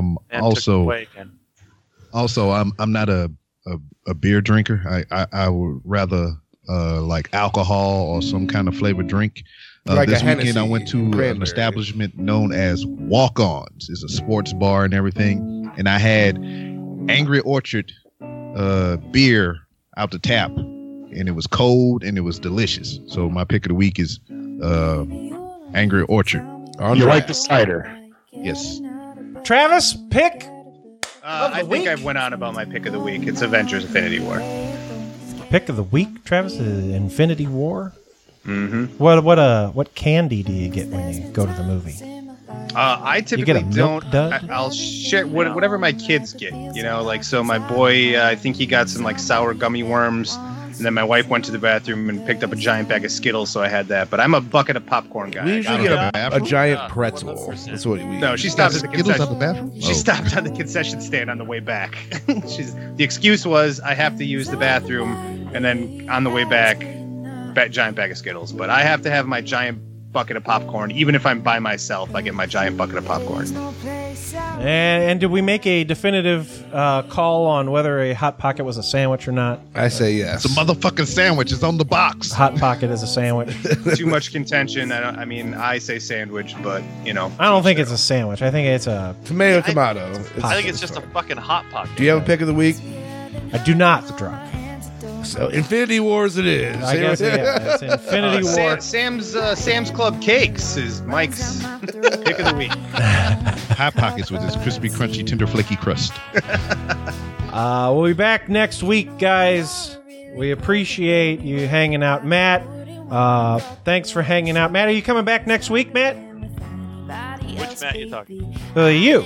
also I'm not a beer drinker. I would rather like alcohol or some kind of flavored drink. Like this weekend I went to an establishment known as Walk-Ons. It's a sports bar and everything, and I had Angry Orchard beer out the tap, and it was cold and it was delicious. So my pick of the week is Angry Orchard. You like the cider. Yes. Travis, pick. I think I've went on about my pick of the week. It's Avengers: Infinity War. Pick of the week, Travis, is Infinity War. Mm-hmm. What candy do you get when you go to the movie? I typically don't. I'll share whatever my kids get. You know, like so. My boy, I think he got some like sour gummy worms, and then my wife went to the bathroom and picked up a giant bag of Skittles, so I had that. But I'm a bucket of popcorn guy. We usually get a giant pretzel. That's what we. No, she stopped at the concession. The bathroom? She stopped at the concession stand on the way back. The excuse was I have to use the bathroom, and then on the way back, giant bag of Skittles. But I have to have my giant bucket of popcorn. Even if I'm by myself, I get my giant bucket of popcorn. And did we make a definitive call on whether a Hot Pocket was a sandwich or not? I say yes. It's a motherfucking sandwich. It's on the box. Hot Pocket is a sandwich. Too much contention. I say sandwich, but you know. I don't think it's a sandwich. I think it's a tomato. I think it's just a fucking Hot Pocket. Do you have a pick of the week? I do not, Drunk. So Infinity Wars it is. I guess it's Infinity War. Sam's Club Cakes is Mike's pick of the week. Hot Pockets with its crispy, crunchy, tender, flaky crust. We'll be back next week, guys. We appreciate you hanging out, Matt. Thanks for hanging out, Matt. Are you coming back next week, Matt? Which Matt you talking? You.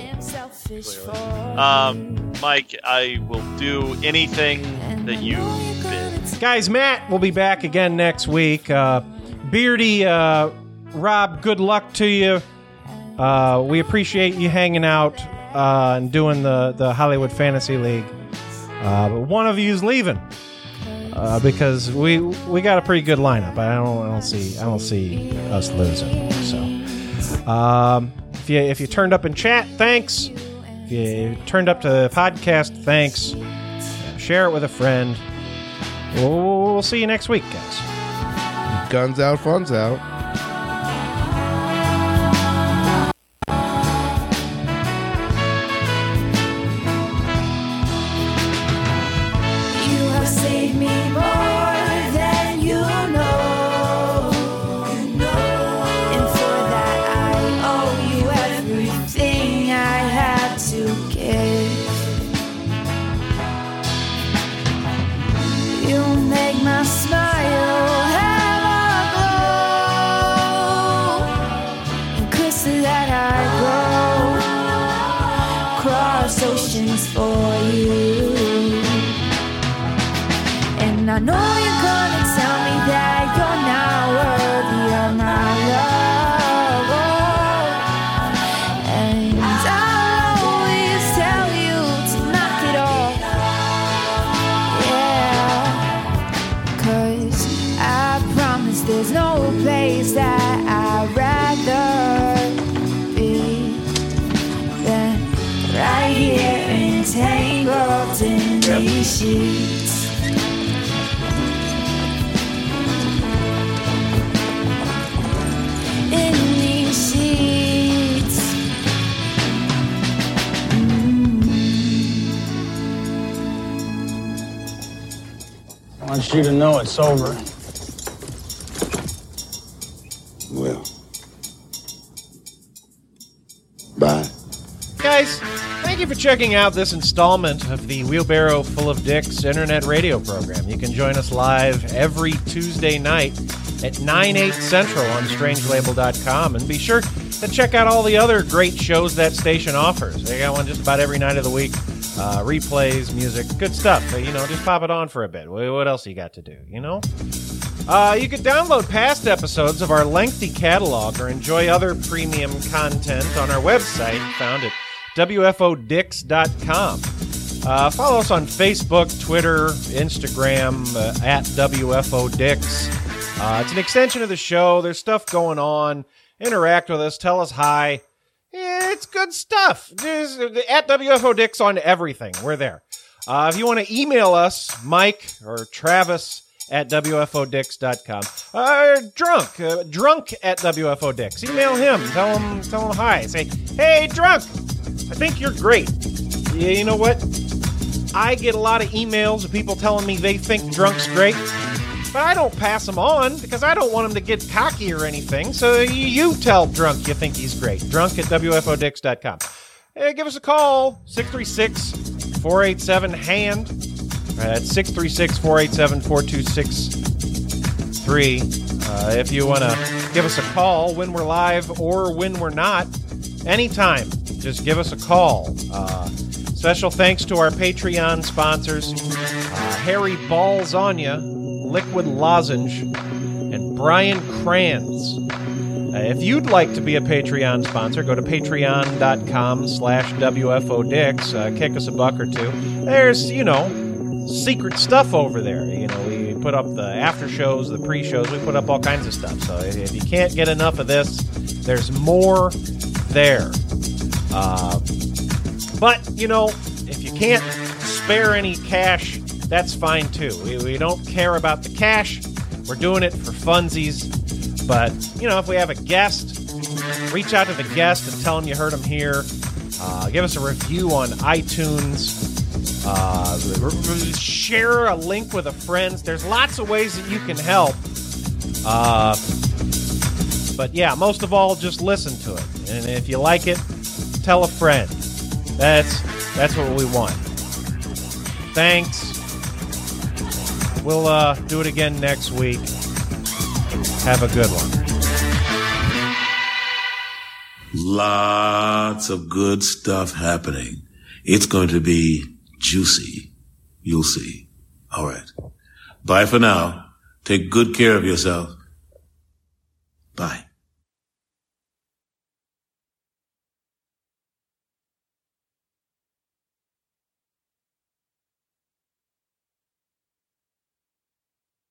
Mike, I will do anything that you bid. Guys, Matt will be back again next week. Beardy, Rob, good luck to you. We appreciate you hanging out and doing the Hollywood Fantasy League. But one of you is leaving because we got a pretty good lineup. I don't see us losing. So if you turned up in chat, thanks. If you turned up to the podcast, thanks. Share it with a friend. We'll see you next week, guys. Guns out, fun's out. You have saved me more than you know. And for that I owe you everything I had to give. You make my smile have a glow, and kisses that I go cross oceans for you. And I know you're gonna tell me that you're not worthy of my love, and I'll always tell you to knock it off. Yeah, 'cause I promise there's no place that I'd rather be than right here entangled in these sheets. In these sheets. I want you to know it's over. Well, bye. Guys, thank you for checking out this installment of the Wheelbarrow Full of Dicks internet radio program. You can join us live every Tuesday night at 9/8 Central on strangelabel.com, and be sure to check out all the other great shows that station offers. They got one just about every night of the week. Replays, music, good stuff. Just pop it on for a bit. What else you got to do, you can download past episodes of our lengthy catalog or enjoy other premium content on our website found at WFODicks.com. Follow us on Facebook, Twitter, Instagram, at WFODicks. It's an extension of the show. There's stuff going on. Interact with us. Tell us hi. It's good stuff. Just at WFODicks on everything. We're there. If you want to email us, Mike or Travis at WFODicks.com. Drunk at WFODicks. Email him. Tell him hi. Say, hey, Drunk, I think you're great. Yeah, you know what? I get a lot of emails of people telling me they think Drunk's great. But I don't pass them on because I don't want him to get cocky or anything. So you tell Drunk you think he's great. Drunk at WFODix.com. Hey, give us a call, 636-487-HAND. That's 636-487-4263. If you want to give us a call when we're live or when we're not, anytime, just give us a call. Special thanks to our Patreon sponsors, Harry Balls on Ya, Liquid Lozenge, and Brian Kranz. If you'd like to be a Patreon sponsor, go to patreon.com/WFODix. Kick us $1 or $2. There's, secret stuff over there. We put up the after shows, the pre-shows. We put up all kinds of stuff. So if you can't get enough of this, there's more there. But, if you can't spare any cash, that's fine too. We don't care about the cash. We're doing it for funsies. But, if we have a guest, reach out to the guest and tell them you heard them here. Give us a review on iTunes. Share a link with a friend. There's lots of ways that you can help. But yeah, most of all, just listen to it. And if you like it, tell a friend. That's what we want. Thanks. We'll do it again next week. Have a good one. Lots of good stuff happening. It's going to be juicy. You'll see. All right. Bye for now. Take good care of yourself.